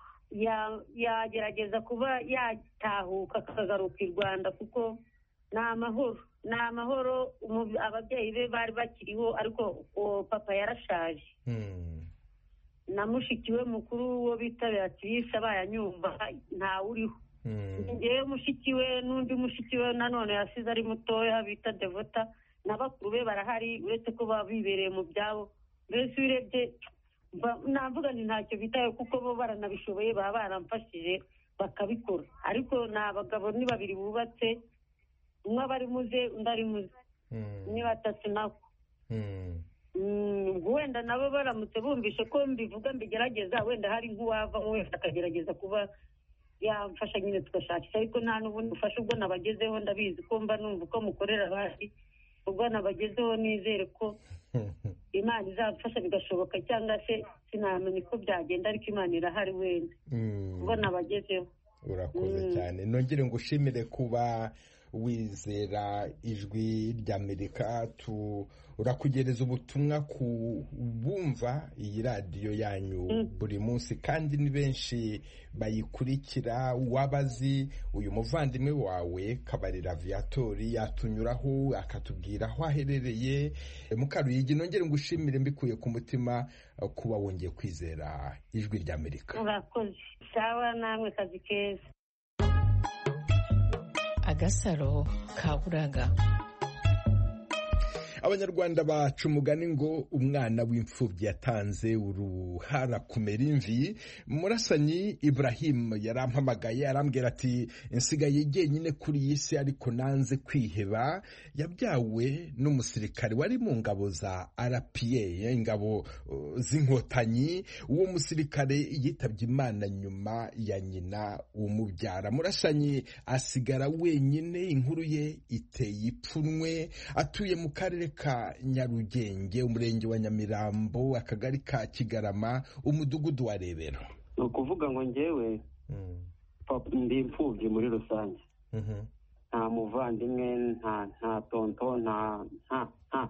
yagerageza kuba yatahuka akagaruka i Rwanda kuko ni amahoro, ni amahoro. Ababyeyi be bari bakiriho ariko papa yarashaje. Na mushiki we mukuru wo bita Beatrice abayanyumva ntawe uriho. Ngewe mushiki we n'undi mushiki we nanone yasize ari mutoya bita Devota, na bakuru be barahari uretse ko baba bibereye mu byabo. Mbese urebye navuga ni ntacyo bitaye kuko bo baranabishoboye, baba baramfashije bakabikora, ariko ni abagabo ni babiri bubatse, umwe aba ari muze undi ari muze, ni batatu nako. Wenda nabo baramutse bumvishe ko mbivuga mbigerageza, wenda hari nk'uwavamo wese akagerageza kuba yamfasha nyine tugashakisha, ariko nta n'ubundi bufasha ubwo nabagezeho ndabizi ko mba numva uko mukorera abandi, ubwo nabagezeho nizere ko Imana izamfasha bigashoboka, cyangwa se sinamenya uko byagenda, ariko Imana irahari wenda ubwo nabagezeho. Urakoze cyane, nongere ngushimire kuba wizera ijwi ry'Amerika. Urakugereza ubutumwa ku bumva iyi radiyo yanyu buri munsi, kandi ni benshi bayikurikira. Wabazi uyu muvandimwe wawe Kabarira Viatori yatunyuraho akatubwira aho aherereye. Mukaruyigi, nongere ngushimire mbikuye ku mutima kuba wongeye kwizera ijwi ry'Amerika. Urakoze. Sawa, namwe kazi keza. Agasaro Kaburaga. abanyarwanda baca umugani ngo umwana w'imfubyi yatanze uruhara kumera imvi. Murasanyi Ibrahim yarampamagaye arambwira ati nsigaye jyenyine kuri iyi si ariko nanze kwiheba. Yabyawe n'umusirikare wari mu ngabo za R P A, ingabo z'inkotanyi. Uwo musirikare yitabye Imana nyuma ya nyina umubyara. Murasanyi asigara wenyine, inkuru ye iteye ipfunwe. Atuye mu karere ka Nyarugenge, umurenge wa Nyamirambo, akagari ka Kigarama, umudugudu wa Rebero. Ni ukuvuga ngo njyewe ndi imfubyi muri rusange, nta muvandimwe, nta nta tonto, nta nta nta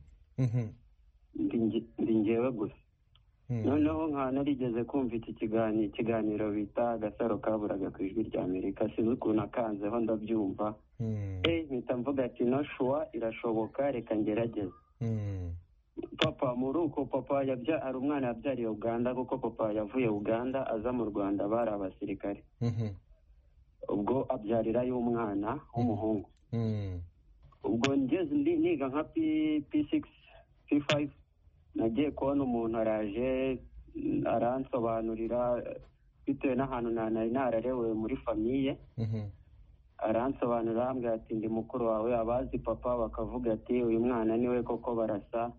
ndi njyewe gusa. Noneho nka narigeze kumva iki kiganiro ikiganiro bita Agasaro Kaburaga ku Ijwi rya Amerika, sinzi ukuntu akanzeho ndabyumva. Eh mpita mvuga ati no shuwa irashoboka, reka ngerageze. Papa muri uko papa yabya ari umwana yabyariye Uganda, kuko papa yavuye Uganda aza mu Rwanda bari abasirikare. Ubwo abyarira y'umwana w'umuhungu. Ubwo ngeze niga nka P six P five, nagiye kubona umuntu araje aransobanurira bitewe n'ahantu nari nararewe muri famiye. Aransobanurira ambwira ati ndi mukuru wawe, abazi papa bakavuga ati uyu mwana niwe koko barasa.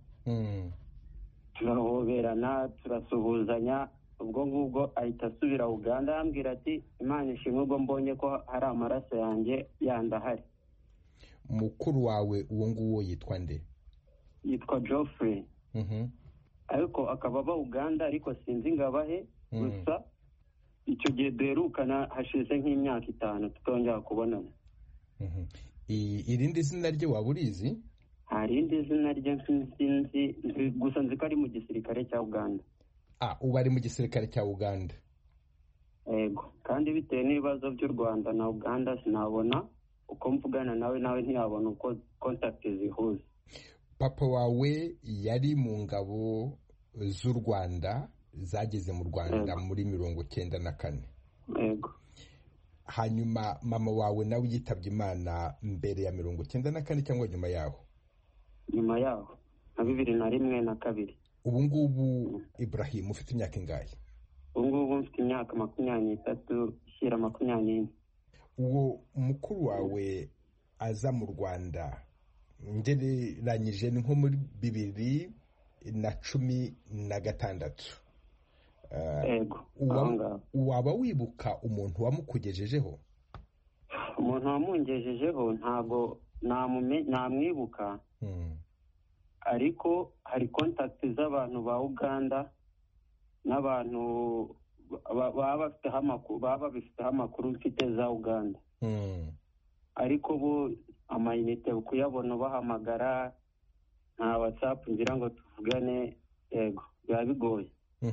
Turahoberana turasuhuzanya. Ubwo ngubwo ahita asubira Uganda, ambwira ati Imana ishimwe ubwo mbonye ko hari amaraso yanjye yandahari. Mukuru wawe uwo nguwo yitwa nde? Yitwa Geoffrey. Ariko akaba aba Uganda, ariko sinzi ngabahe. Gusa icyo gihe duherukana hashize nk'imyaka itanu tutongera kubonana. Irindi zina rye waba urizi? Hari irindi zina rye sinzi, gusa nzi ko ari mu gisirikare cya Uganda. Ah, ubu ari mu gisirikare cya Uganda. Yego, kandi bitewe n'ibibazo by'u Rwanda na Uganda sinabona uko mvugana nawe, nawe ntiyabona uko contact zihuza. Papa wawe yari mu ngabo z'u Rwanda zageze mu Rwanda muri mirongo cyenda na kane. Yego. Hanyuma mama wawe nawe yitabye Imana mbere ya mirongo cyenda na kane cyangwa nyuma yaho? Nyuma yaho, na bibiri na rimwe na kabiri. Ubu ngubu Ibrahim ufite imyaka ingahe? Ubu ngubu mfite imyaka makumyabiri n'itatu ishyira makumyabiri n'ine. Uwo mukuru wawe aza mu Rwanda ngereranyije ni nko muri bibiri na cumi na gatandatu. Waba wibuka umuntu wamukugejejeho? Umuntu wamungejejeho ntabwo namwibuka, ariko hari contact z'abantu ba Uganda n'abantu baba bafite amakuru baba bafite amakuru mfite za Uganda. Ariko bo amayinite kuyabona bahamagara nta WhatsApp ngira ngo tuvugane. Yego, biba bigoye.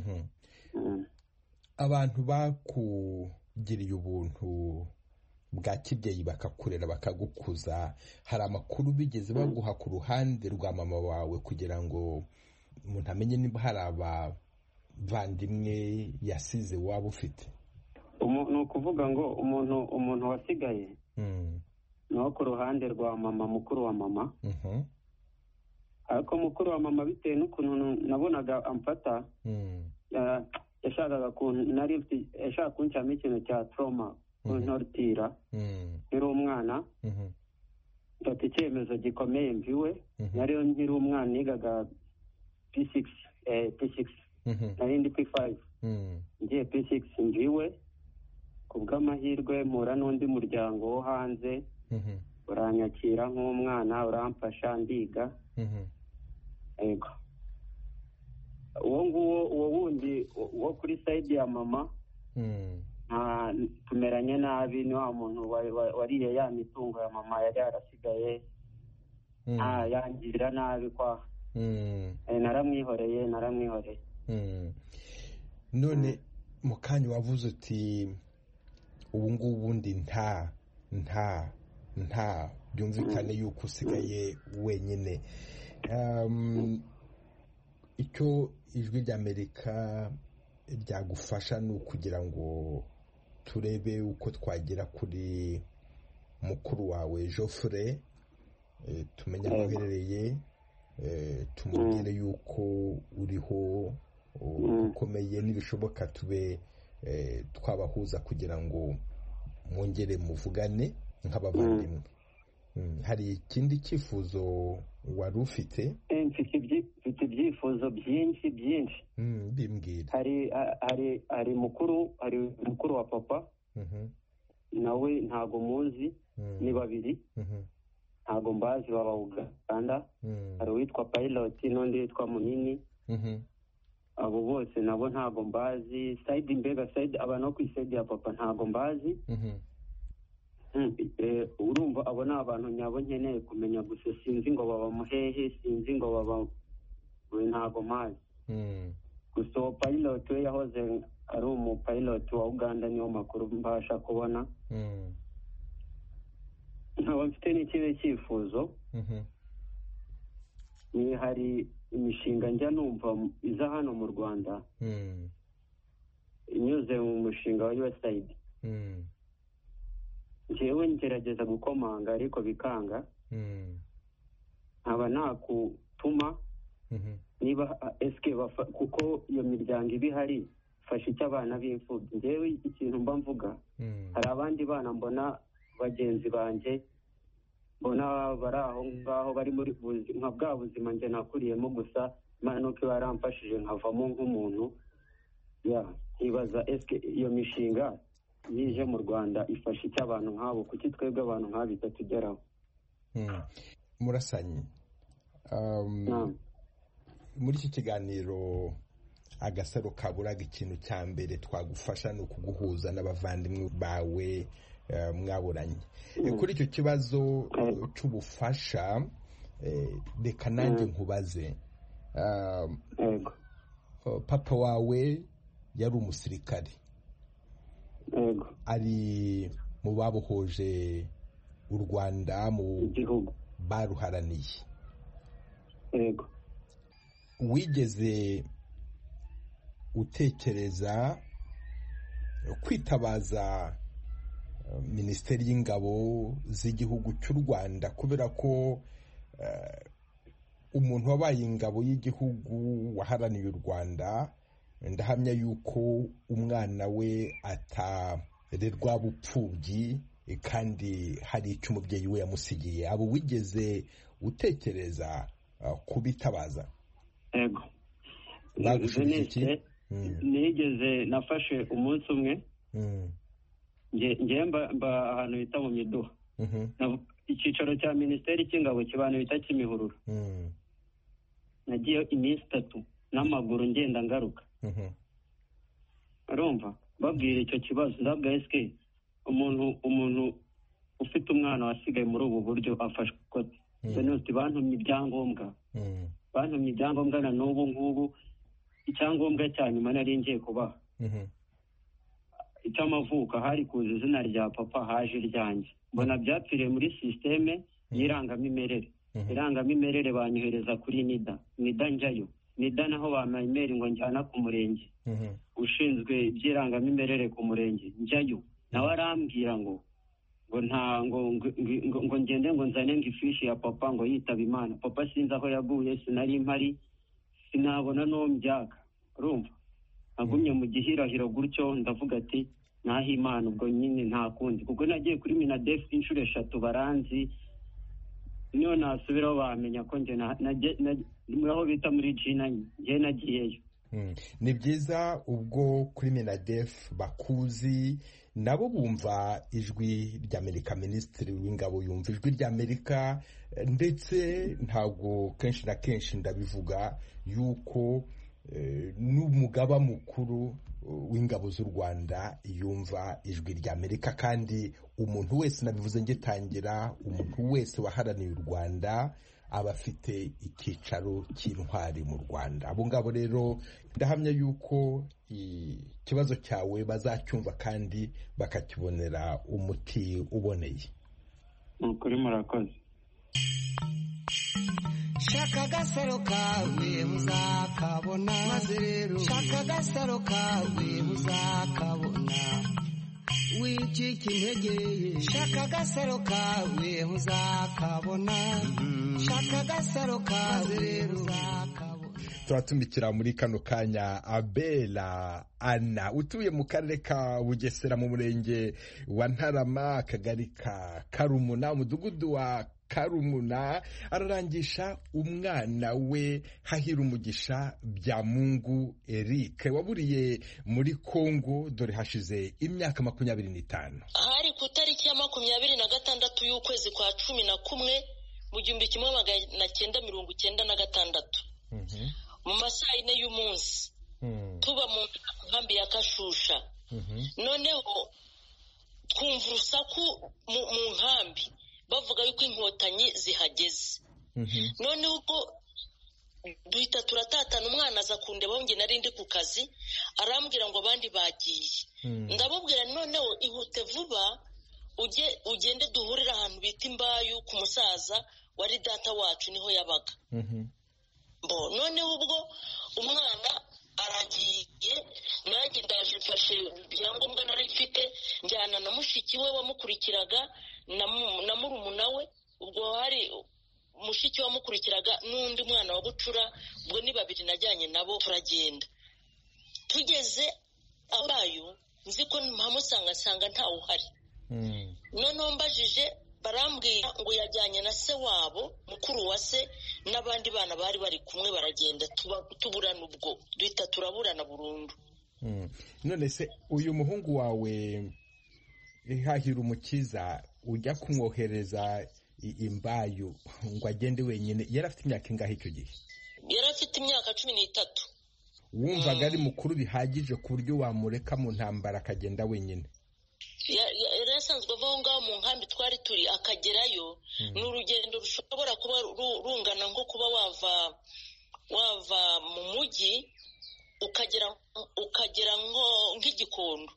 Abantu bakugiriye ubuntu bwa kibyeyi bakakurera bakagukuza, hari amakuru bigeze baguha ku ruhande rwa mama wawe kugira ngo umuntu amenye niba hari abavandimwe yasize waba ufite? Ni ukuvuga ngo umuntu umuntu wasigaye no ku ruhande rwa mama, mukuru wa mama. Ariko mukuru wa mama bitewe n'ukuntu nabonaga amfata, yashakaga yashaka kunshyiramo ikintu cya trauma, kuntortira nkiri umwana. Mfata icyemezo gikomeye mviwe, nariyo nkiri umwana nigaga P six P six narindi P five, ngiye P six mviwe. Kubw'amahirwe mpura n'undi muryango wo hanze, uranyakira nk'umwana, uramfasha ndiga. Yego. Uwo nguwo uwo wundi wo kuri side ya mama nta tumeranye nabi, ni wa muntu wariye ya mitungo ya mama yari yarasigaye, nta yangirira nabi kwa. Naramwihoreye naramwihoreye. None mu kanya wavuze uti ubu ngubu ndi nta nta nta byumvikane yuko usigaye wenyine. Icyo Ijwi ry'Amerika ryagufasha ni ukugira ngo turebe uko twagera kuri mukuru wawe Geoffrey, tumenye aho uherereye, tumubwire yuko uriho ukomeye n'ibishoboka tube twabahuza kugira ngo mwongere muvugane nk'abavandimwe. Hari ikindi cyifuzo wari ufite? Mfite ibyifuzo byinshi byinshi. Bimbwira. Hari hari hari mukuru hari mukuru wa papa nawe ntago muzi ni babiri ntago mbazi baba Uganda. Hari uwitwa Pilot n'undi witwa Munini. Abo bose nabo ntago mbazi. Side mbega side abantu ku side ya papa ntago mbazi. Urumva abo ni abantu nyabo nkeneye kumenya gusa sinzi ngo baba muhehe sinzi ngo baba ntago mazi. Gusa Pilot we yahoze ari umu Pilot wa Uganda niyo makuru mbasha kubona. Nkaba mfite n'ikibe cyifuzo. Ni hari imishinga njya numva iza hano mu Rwanda inyuze mu mushinga wa U S A I D. Njyewe ngerageza gukomanga ariko bikanga. Nkaba nakutuma niba eske kuko iyo miryango ibihari fasha icyo abana b'imfubyi. Njyewe ikintu mba mvuga hari abandi bana mbona bagenzi banjye mbona bari aho ngaho bari muri nka bwa buzima njye nakuriyemo gusa Imana nuko yaramfashije nkavamo nk'umuntu. Ya nkibaza eske iyo mishinga yije mu Rwanda ifasha icyo abantu nk'abo kuki twebwe abantu nk'abo bitatugeraho? Murasanyi muri iki kiganiro Agasaro Kaburaga ikintu cya mbere twagufasha ni ukuguhuza n'abavandimwe bawe mwaburanye. Kuri icyo kibazo cy'ubufasha reka nanjye nkubaze. Papa wawe yari umusirikare, ari mu babohoje u Rwanda mu gihugu baruharaniye. Wigeze utekereza kwitabaza Minisiteri y'Ingabo z'igihugu cy'u Rwanda kubera ko umuntu wabaye ingabo y'igihugu waharaniye u Rwanda ndahamya yuko umwana we atarerwa bupfubyi kandi hari icyo umubyeyi we yamusigiye? Abo wigeze utekereza kubitabaza? Yego. Bagushubije iki? Nigeze nafashe umunsi umwe nge mba ahantu bita mu Miduha. Icyicaro cya Minisiteri cy'Ingabo kibana bita Kimihurura. Nagiye iminsi itatu n'amaguru ngenda ngaruka. Urumva babwira icyo kibazo ndabwa eske umuntu umuntu ufite umwana wasigaye muri ubu buryo afashwe kote. Senoti bantumye ibyangombwa. Bantumye ibyangombwa na n'ubu ngubu icyangombwa cya nyuma nari ngiye kubaha. Icy'amavuka hari kuza izina rya papa haje iryanjye. Mbona byapfiriye muri systeme y'irangamimerere. Irangamimerere banyohereza kuri NIDA. NIDA njyayo. NIDA naho bampa email ngo njyana ku murenge. Ushinzwe iby'irangamimerere ku murenge njyayo. Nawe arambwira ngo ngo nta ngo ngo ngende ngo nzane ngo ifishi ya papa ngo yitaba Imana. Papa sinzi aho yaguye sinari mpari sinabona no mbyaka. Urumva? Nagumye mu gihirahiro gutyo ndavuga ati naho Imana ubwo nyine nta kundi kuko nagiye kuri Minadef inshuro eshatu baranzi niyo nasubiraho bamenya ko nje aho bita muri Gina nge nagiyeyo. Ni byiza ubwo kuri Minadef bakuzi nabo bumva ijwi ry'Amerika. Minisitiri w'Ingabo yumva ijwi ry'Amerika ndetse ntabwo kenshi na kenshi ndabivuga yuko n'umugaba mukuru w'ingabo z'u Rwanda yumva ijwi ry'Amerika kandi umuntu wese nabivuze ngitangira umuntu wese waharaniye u Rwanda aba afite icyicaro cy'intwari mu Rwanda. Abo ngabo rero ndahamya yuko ikibazo cyawe bazacyumva kandi bakakibonera umuti uboneye. Ukuri murakoze. Shaka agasaro kawe uzakabona maze rero shaka agasaro kawe uzakabona wicika intege shaka agasaro kawe uzakabona shaka agasaro kawe rero uzakabona. turatumikira muri kano kanya Abela Ana utuye mu karere ka Bugesera mu murenge wa Ntarama akagari ka Karumuna umudugudu wa Karumuna ararangisha umwana we Hahira Umugisha Byamungu Eric waburiye muri Kongo dore hashize imyaka makumyabiri n'itanu. Hari ku tariki ya makumyabiri na gatandatu y'ukwezi kwa cumi na kumwe mu gihumbi kimwe magana cyenda mirongo icyenda na gatandatu mu masaha ine y'umunsi tuba mu nkambi ya Kashusha. Noneho twumva urusaku mu nkambi bavuga yuko inkotanyi zihageze. None ubwo duhita turatatana umwana aza kundeba nge nari ndi ku kazi arambwira ngo abandi bagiye. Ndababwira noneho ihute vuba uje ugende duhurira ahantu bita Imbayu ku musaza wari data wacu niho yabaga. Bo noneho ubwo umwana aragiye nanjye ndaje mfashe ibyangombwa nari mfite njyana na mushiki we wamukurikiraga na murumuna we. Ubwo hari mushiki wamukurikiraga n'undi mwana wa Bucura ubwo ni babiri najyanye nabo turagenda. Tugeze abayo nzi ko mpamusanga sanga nta uhari. Noneho mbajije barambwira ngo yajyanye na se wabo mukuru wa se n'abandi bana bari bari kumwe baragenda tuburana ubwo duhita turaburana burundu. None se uyu muhungu wawe Hahira Umukiza ujya kumwohereza Imbayo ngo agende wenyine yari afite imyaka ingahe icyo gihe? Yari afite imyaka cumi n'itatu. Wumvaga ari mukuru bihagije ku buryo wamureka mu ntambara akagenda wenyine? Yari asanzwe ava aho ngaho mu nkambi twari turi akagerayo. Ni urugendo rushobora kuba rungana nko kuba wava wava mu mujyi ukagera ukagera nk'Igikondo.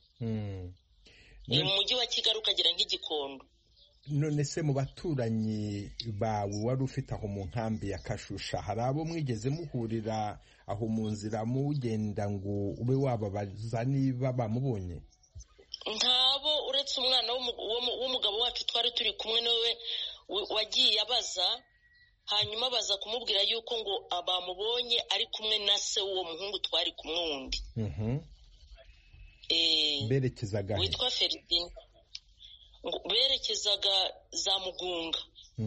Mu mujyi wa Kigali ukagera nk'Igikondo. None se mu baturanyi bawe wari ufite aho mu nkambi ya Kashusha hari abo mwigeze muhurira aho mu nzira mugenda ngo ube wababaza niba bamubonye? Ntabo uretse umwana w'umugabo wacu twari turi kumwe nawe wagiye abaza hanyuma baza kumubwira yuko ngo abamubonye ari kumwe na se w'uwo muhungu twari kumwe wundi. Eh berekezaga witwa Feridin. Berekezaga za Mugunga.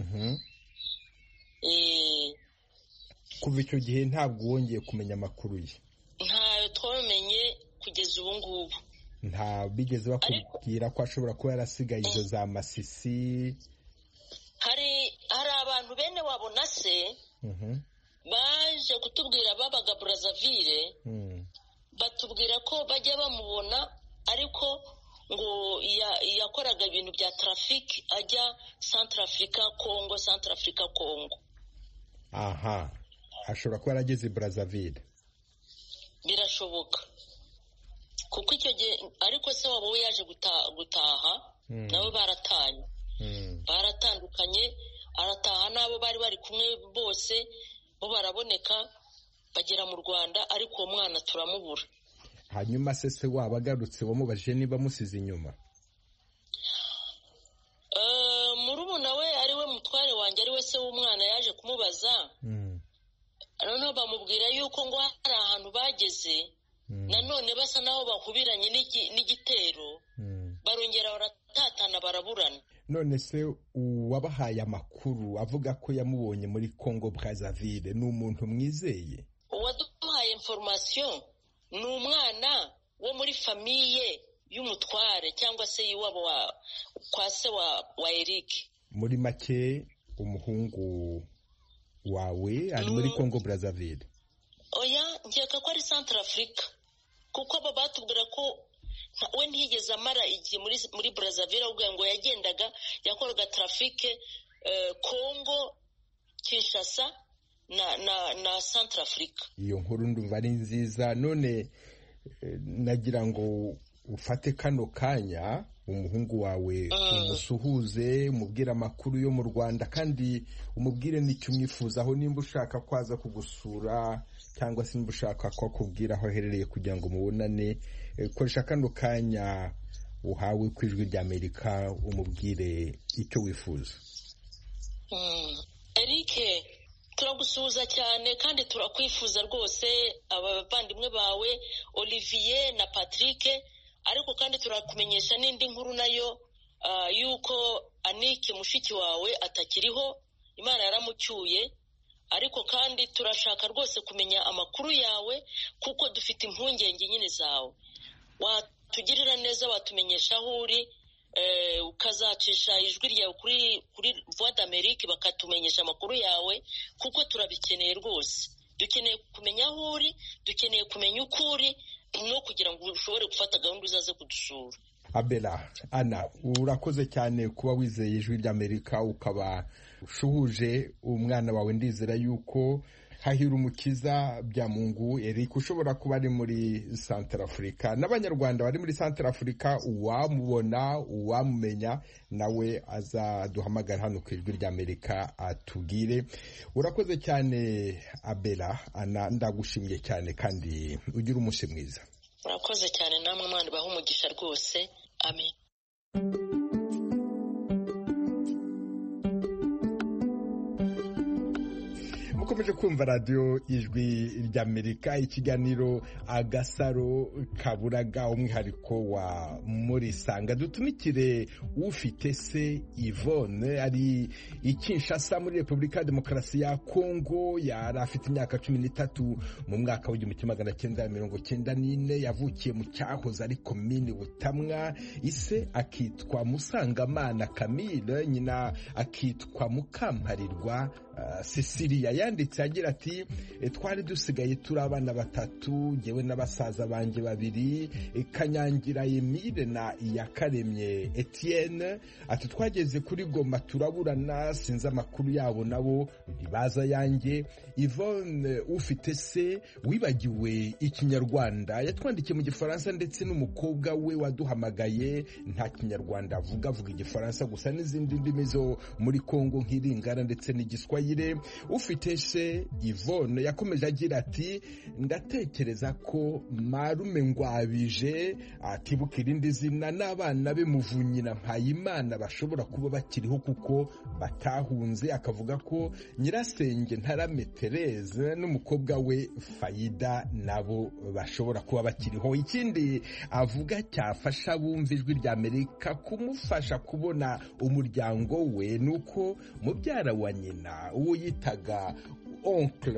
Eh kuva icyo gihe ntabwo wongeye kumenya amakuru ye? Ntayo twamenye kugeza ubu ngubu. Nta bigeze bakubwira ko ashobora kuba yarasigaye izo za Masisi? Hari hari abantu bene wabo na se baje kutubwira babaga Brazzaville. Batubwira ko bajya bamubona ariko ngo yakoraga ibintu bya traffic ajya Centrafrica Congo Centrafrica Congo. Aha ashobora kuba yarageze Brazzaville? Birashoboka kuko icyo gihe ariko se wabo we yaje gutaha nawe baratanye. Baratandukanye arataha nabo bari bari kumwe bose bo baraboneka bagera mu Rwanda ariko uwo mwana turamubura. Hanyuma se se waba agarutse wamubajije niba musize inyuma? Eh murumuna we ari we mutware wanjye ari we se w'umwana yaje kumubaza. Noneho bamubwira yuko ngo hari ahantu bageze nanone basa naho bahubiranye n'igitero barongera baratatana baraburana. None se uwabahaye amakuru avuga ko yamubonye muri Congo Brazzaville ni umuntu mwizeye? Uwaduhaye information ni umwana wo muri famiye y'umutware cyangwa se yiwabo wa kwa se wa, wa Eric. Muri make umuhungu wawe ari muri Congo Brazzaville? Oya njyeka ko ari Centrafrica kuko abo batubwira ko we ntiyigeze amara igihe muri muri Brazzaville ubwo ngo yagendaga yakoraga traffic eh, Congo Kinshasa na na na Centrafrica. Iyo nkuru ndumva ari nziza. None eh, nagira ngo ufate kano kanya umuhungu wawe umusuhuze umubwira amakuru yo mu Rwanda kandi umubwire n'icyo umwifuzaho nimba ushaka kwaza kugusura cyangwa se nimba ushaka ko akubwira aho aherereye kugira ngo mubonane. Koresha kano kanya uhawe ku ijwi ry'Amerika umubwire icyo wifuza. Eric, turagusuhuza cyane kandi turakwifuza rwose, abavandimwe bawe Olivier na Patrick, ariko kandi turakumenyesha n'indi nkuru nayo yuko Anike mushiki wawe atakiriho, Imana yaramucyuye, ariko kandi turashaka rwose kumenya amakuru yawe kuko dufite impungenge nyine zawe. Watugirira neza watumenyesha aho uri, ukazacisha ijwi ryawe kuri kuri Voix d'Amérique bakatumenyesha amakuru yawe kuko turabikeneye rwose. Dukeneye kumenya aho uri, dukeneye kumenya uko uri no kugira ngo ushobore gufata gahunda uzaze kudusura. Abela, Ana, urakoze cyane kuba wizeye ijwi ry'Amerika ukaba ushuhuje umwana wawe. Ndizera yuko hahira umukiza bya Mungu Eric ushobora kuba ari muri Centrafrica, n'abanyarwanda bari muri Centrafrica uwamubona uwamumenya nawe azaduhamagara hano ku ijwi ry'Amerika atubwire. Urakoze cyane Abela, Ana, ndagushimiye cyane kandi ugira umunsi mwiza. Urakoze cyane namwe, Imana ibahe umugisha rwose. Amen. mukomeje kumva radio ijwi ry'Amerika, ikiganiro Agasaro Kaburaga, umwihariko wa Murisanga. Dutumikire ufite se Yvonne ari i Kinshasa muri Repubulika ya Demokarasi ya Kongo. Yari afite imyaka cumi n'itatu mu mwaka w'igihumbi kimwe magana cyenda mirongo cyenda n'ine. Yavukiye mu cyahoze ari komini Butamwa. Ise akitwa Musangamana Camille, nyina akitwa Mukamparirwa uh, Cecilia. Yanditse agira ati twari dusigaye turi abana batatu, jewe n'abasaza banje babiri, Kanyangira Emile na Iyakaremye Etienne. Ati twageze kuri Goma turaburana, sinzi amakuru yabo nabo ntibaza yanjye. Yvonne ufite se wibagiwe ikinyarwanda yatwandikiye mu gifaransa, ndetse n'umukobwa we waduhamagaye nta kinyarwanda avuga, avuga igifaransa gusa n'izindi ndimi zo muri Kongo nk'iringara ndetse n'igiswahili. Ufite se Yvonne yakomeje agira ati ndatekereza ko marume Ngwabije atibuka irindi zina n'abana be Muvunyi na Mpayimana bashobora kuba bakiriho kuko batahunze. Akavuga ko nyirasenge Ntarame Tereze n'umukobwa we Faida nabo bashobora kuba bakiriho. Ikindi avuga cyafasha bumva ijwi ry'Amerika kumufasha kubona umuryango we nuko mubyara wa nyina uwo yitaga Oncle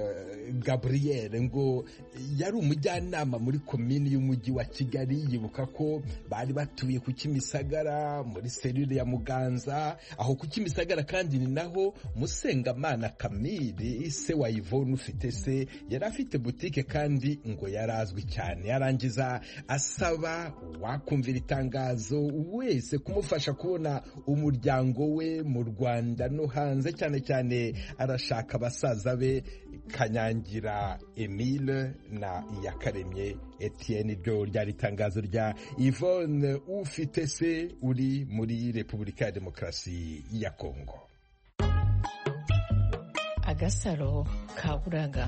Gabriel ngo yari umujyanama muri komini y'umujyi wa Kigali. Yibuka ko bari batuye ku Kimisagara muri serire ya Muganza. Aho ku Kimisagara kandi ni naho Musengamana Camille ise wa Yvonne ufite se yari afite boutique kandi ngo yarazwi cyane. Yarangiza asaba wakumvira itangazo wese kumufasha kubona umuryango we mu Rwanda no hanze. Cyane cyane arashaka abasaza be Kanyangira Emile na Iyakaremye Etienne. Iryo ryari itangazo rya Yvonne ufite se uri muri Repubulika ya Demokarasi ya Kongo. Agasaro Kaburaga.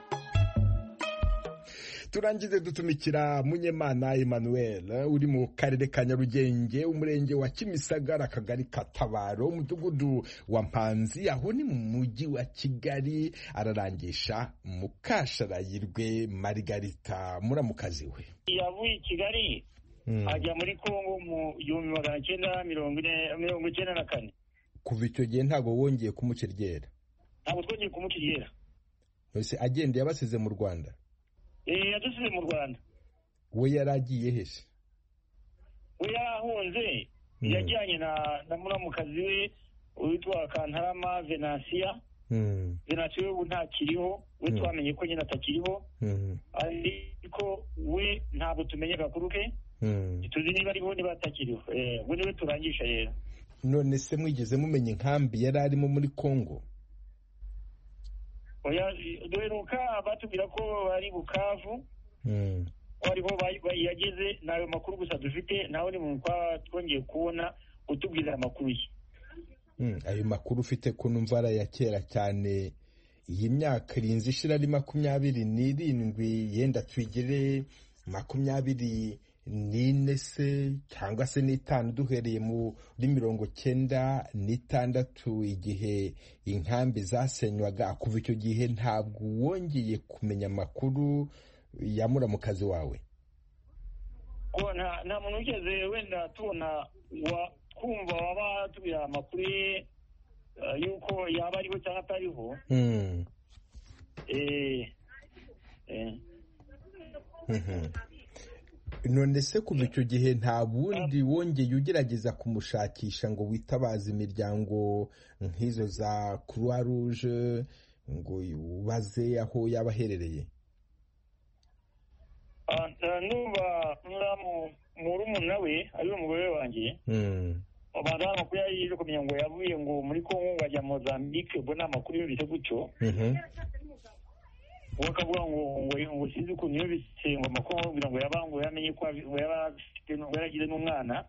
Turangize dutumikira Munyemana Emmanuel uri mu karere ka Nyarugenge, umurenge wa Kimisagara, akagari Katabaro, umudugudu wa Mpanzi, aho ni mu mujyi wa Kigali. Ararangisha Mukasharayirwe Margarita muramukazi we. Yavuye i Kigali mm. ajya muri Kongo mu igihumbi magana cyenda mirongo icyenda na kane. Kuva icyo gihe ntabwo wongeye kumukiryera? Ntabwo twongeye kumukiryera. Ese agende yabasize mu Rwanda? Eh, yadusize mu Rwanda. We yaragiye hese? We yarahunze, mm. yajyanye na na muramukazi we witwa Kantarama Venantia. Mm. Venantia we ntakiriho, we mm. twamenye ko nyine atakiriho. Mm. Ariko we ntabwo tumenye gakuru ke. Mm. Tuzi niba ariho niba atakiriho. Eh, we niwe turangisha rero. None se mwigeze mumenye inkambi yari arimo muri Kongo? Oya, duheruka batubwira ko bari Bukavu. Mm. Ariho yageze, nayo makuru gusa dufite, naho ni mu kwa twongeye kubona utubwira amakuru ye. Mm, ayo makuru ufite ko numva ya kera cyane. Iyi myaka irinze ishira ari makumyabiri n'irindwi, yenda twigire makumyabiri n'ine se cyangwa se n'itanu duhereye muri mirongo cyenda n'itandatu igihe inkambi zasenywaga, kuva icyo gihe ntabwo wongeye kumenya amakuru ya muramukazi wawe? nta muntu ugeze wenda tubona twumva waba tubira amakuru ye yuko yaba ariho cyangwa atariho. none se kuva icyo gihe nta bundi wongeye ugerageza kumushakisha ngo witabaze imiryango nk'izo za Croix Rouge ngo ubaze aho yaba aherereye? numva murumuna we ariwe umugore wanjye abantu amakuru yari yije kumenya ngo yavuye ngo muri Kongo ngo ajya Mozambique, ubwo ni amakuru yumvise gutyo. uwo akavuga ngo ngo sinzi ukuntu yumvise ngo amakuru amubwira ngo yaba ngo yamenye ko yaragize n'umwana.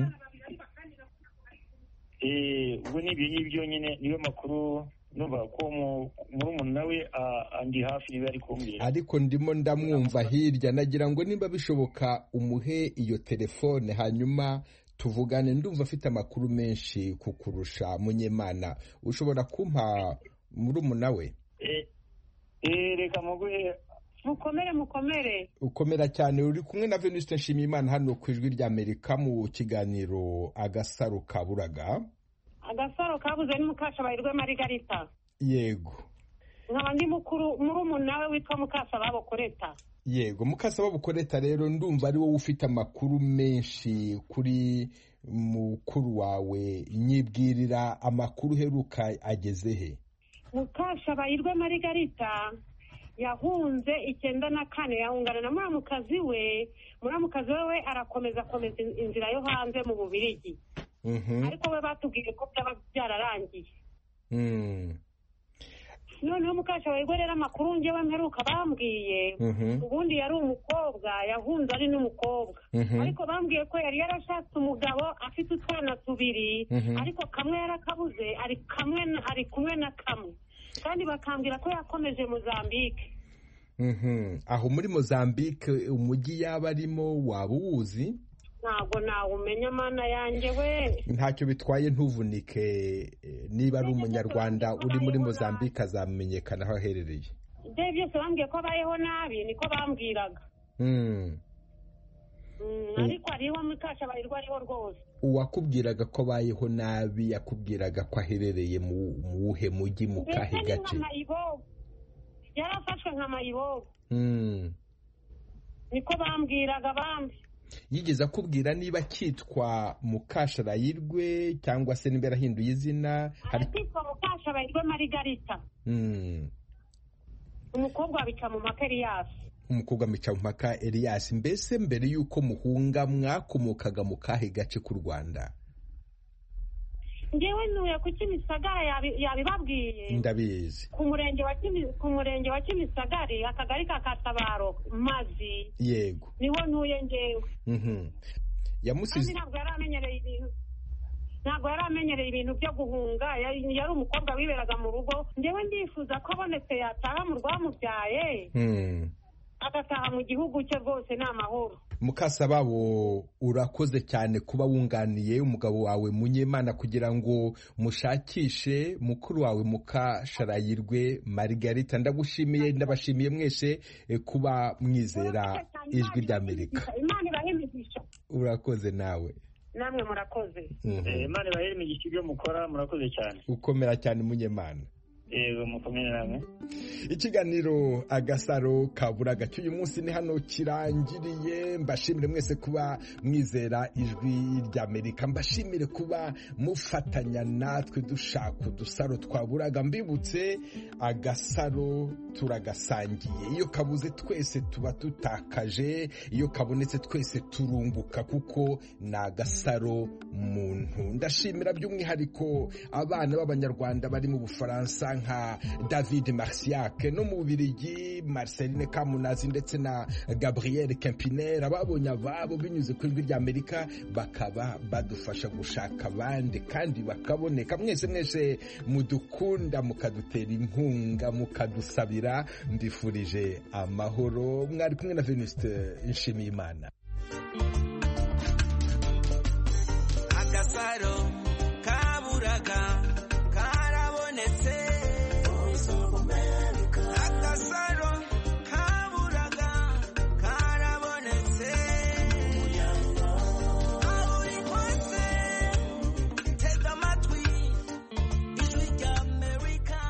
ubwo n'ibyo ngibyo nyine niyo makuru numva ko murumuna we andi hafi niba ari kumbwira. Ariko ndimo ndamwumva hirya, nagira ngo nimba bishoboka umuhe iyo telefone hanyuma tuvugane. Ndumva afite amakuru menshi kukurusha Munyemana. Ushobora kumpa murumuna we? reka muguhe. mukomere mukomere ukomera cyane. Uri kumwe na Venuste Nshimiyimana hano ku Ijwi ry'Amerika mu kiganiro Agasaro Kaburaga. Agasaro kabuze ni Mukashabayirwe Margarita. Yego. nkaba ndi mukuru murumuna we witwa Mukasababo Koreta. Yego, Mukasababo Koreta rero ndumva ari wowe ufite amakuru menshi kuri mukuru wawe. Nyibwirira amakuru heruka ageze he? Mukashabayirwe Margarita yahunze icyenda na kane, yahungana na muramukazi we. Muramukazi we arakomeza akomeza inzira yo hanze mu Bubiligi. ariko we batubwiye ko byaba byararangiye. noneho Mukashabayirwe rero amakuru njyewe mperuka bambwiye ubundi yari umukobwa, yahunze ari n'umukobwa. ariko bambwiye ko yari yarashatse umugabo afite utwana tubiri, ariko kamwe yarakabuze, ari kamwe ari kumwe na kamwe, kandi bakambwira ko yakomeje Mozambique. aho muri Mozambique umujyi yaba arimo waba uwuzi? ntabwo nawumenya mana yanjye we. ntacyo bitwaye, ntuvunike. niba ari umunyarwanda uri muri Mozambique azamenyekana aho aherereye. ibyo byose bambwiye ko abayeho nabi niko bambwiraga. ariko ariho Mukashabayirwe ariho rwose. uwakubwiraga ko abayeho nabi yakubwiraga ko aherereye mu wuhe mujyi, mu kahe gace? yarafashwe nka mayibobo. niko bambwiraga bambi. yigeze akubwira niba cyitwa Mukashabayirwe cyangwa se niba yarahinduye izina? Cyitwa Mukashabayirwe Margarita. umukobwa wabica mu maka Elias. umukobwa mica mu maka Elias. mbese mbere y'uko muhunga mwakomokaga mu kahe gace k'u Rwanda? ngewe ntuye ku Kimisagara, yabibabwiye. ndabizi. ku murenge wa ku murenge wa Kimisagara, akagari ka Katabaro Mazi. Yego, niho ntuye ngewe. yamusize. ntabwo yari amenyereye ibintu ntabwo yari amenyereye ibintu byo guhunga. yari umukobwa wiberaga mu rugo. ngewe ndifuza ko abonetse yataha mu rwamubyaye agataha mu gihugu cye, rwose ni amahoro. Mukasababo, urakoze cyane kuba wunganiye umugabo wawe Munyemana kugira ngo mushakishe mukuru wawe Mukashabayirwe Margarita. ndagushimiye, ndabashimiye mwese kuba mwizera Ijwi ry'Amerika. Imana ibahe imigisha. urakoze nawe. namwe murakoze. Imana ibahe imigisha ibyo mukora, murakoze cyane. ukomera cyane Munyemana. yego, mukomere namwe. ikiganiro Agasaro Kaburaga cy'uyu munsi ni hano kirangiriye. mbashimire mwese kuba mwizera Ijwi ry'Amerika. mbashimire kuba mufatanya natwe dushaka udusaro twaburaga. mbibutse agasaro turagasangiye. iyo kabuze twese tuba tutakaje, iyo kabonetse twese turunguka, kuko ni agasaro muntu. ndashimira by'umwihariko abana b'Abanyarwanda bari mu Bufaransa nka David Marciac, no mu Bubiligi Marceline Kamunazi ndetse na Gabriel Kempiner. ababonye ababo binyuze ku Ijwi ry'Amerika bakaba badufasha gushaka abandi kandi bakaboneka. mwese mwese mudukunda, mukadutera inkunga, mukadusabira. mbifurije amahoro. mwari kumwe na Venuste Nshimiyimana. suicidal.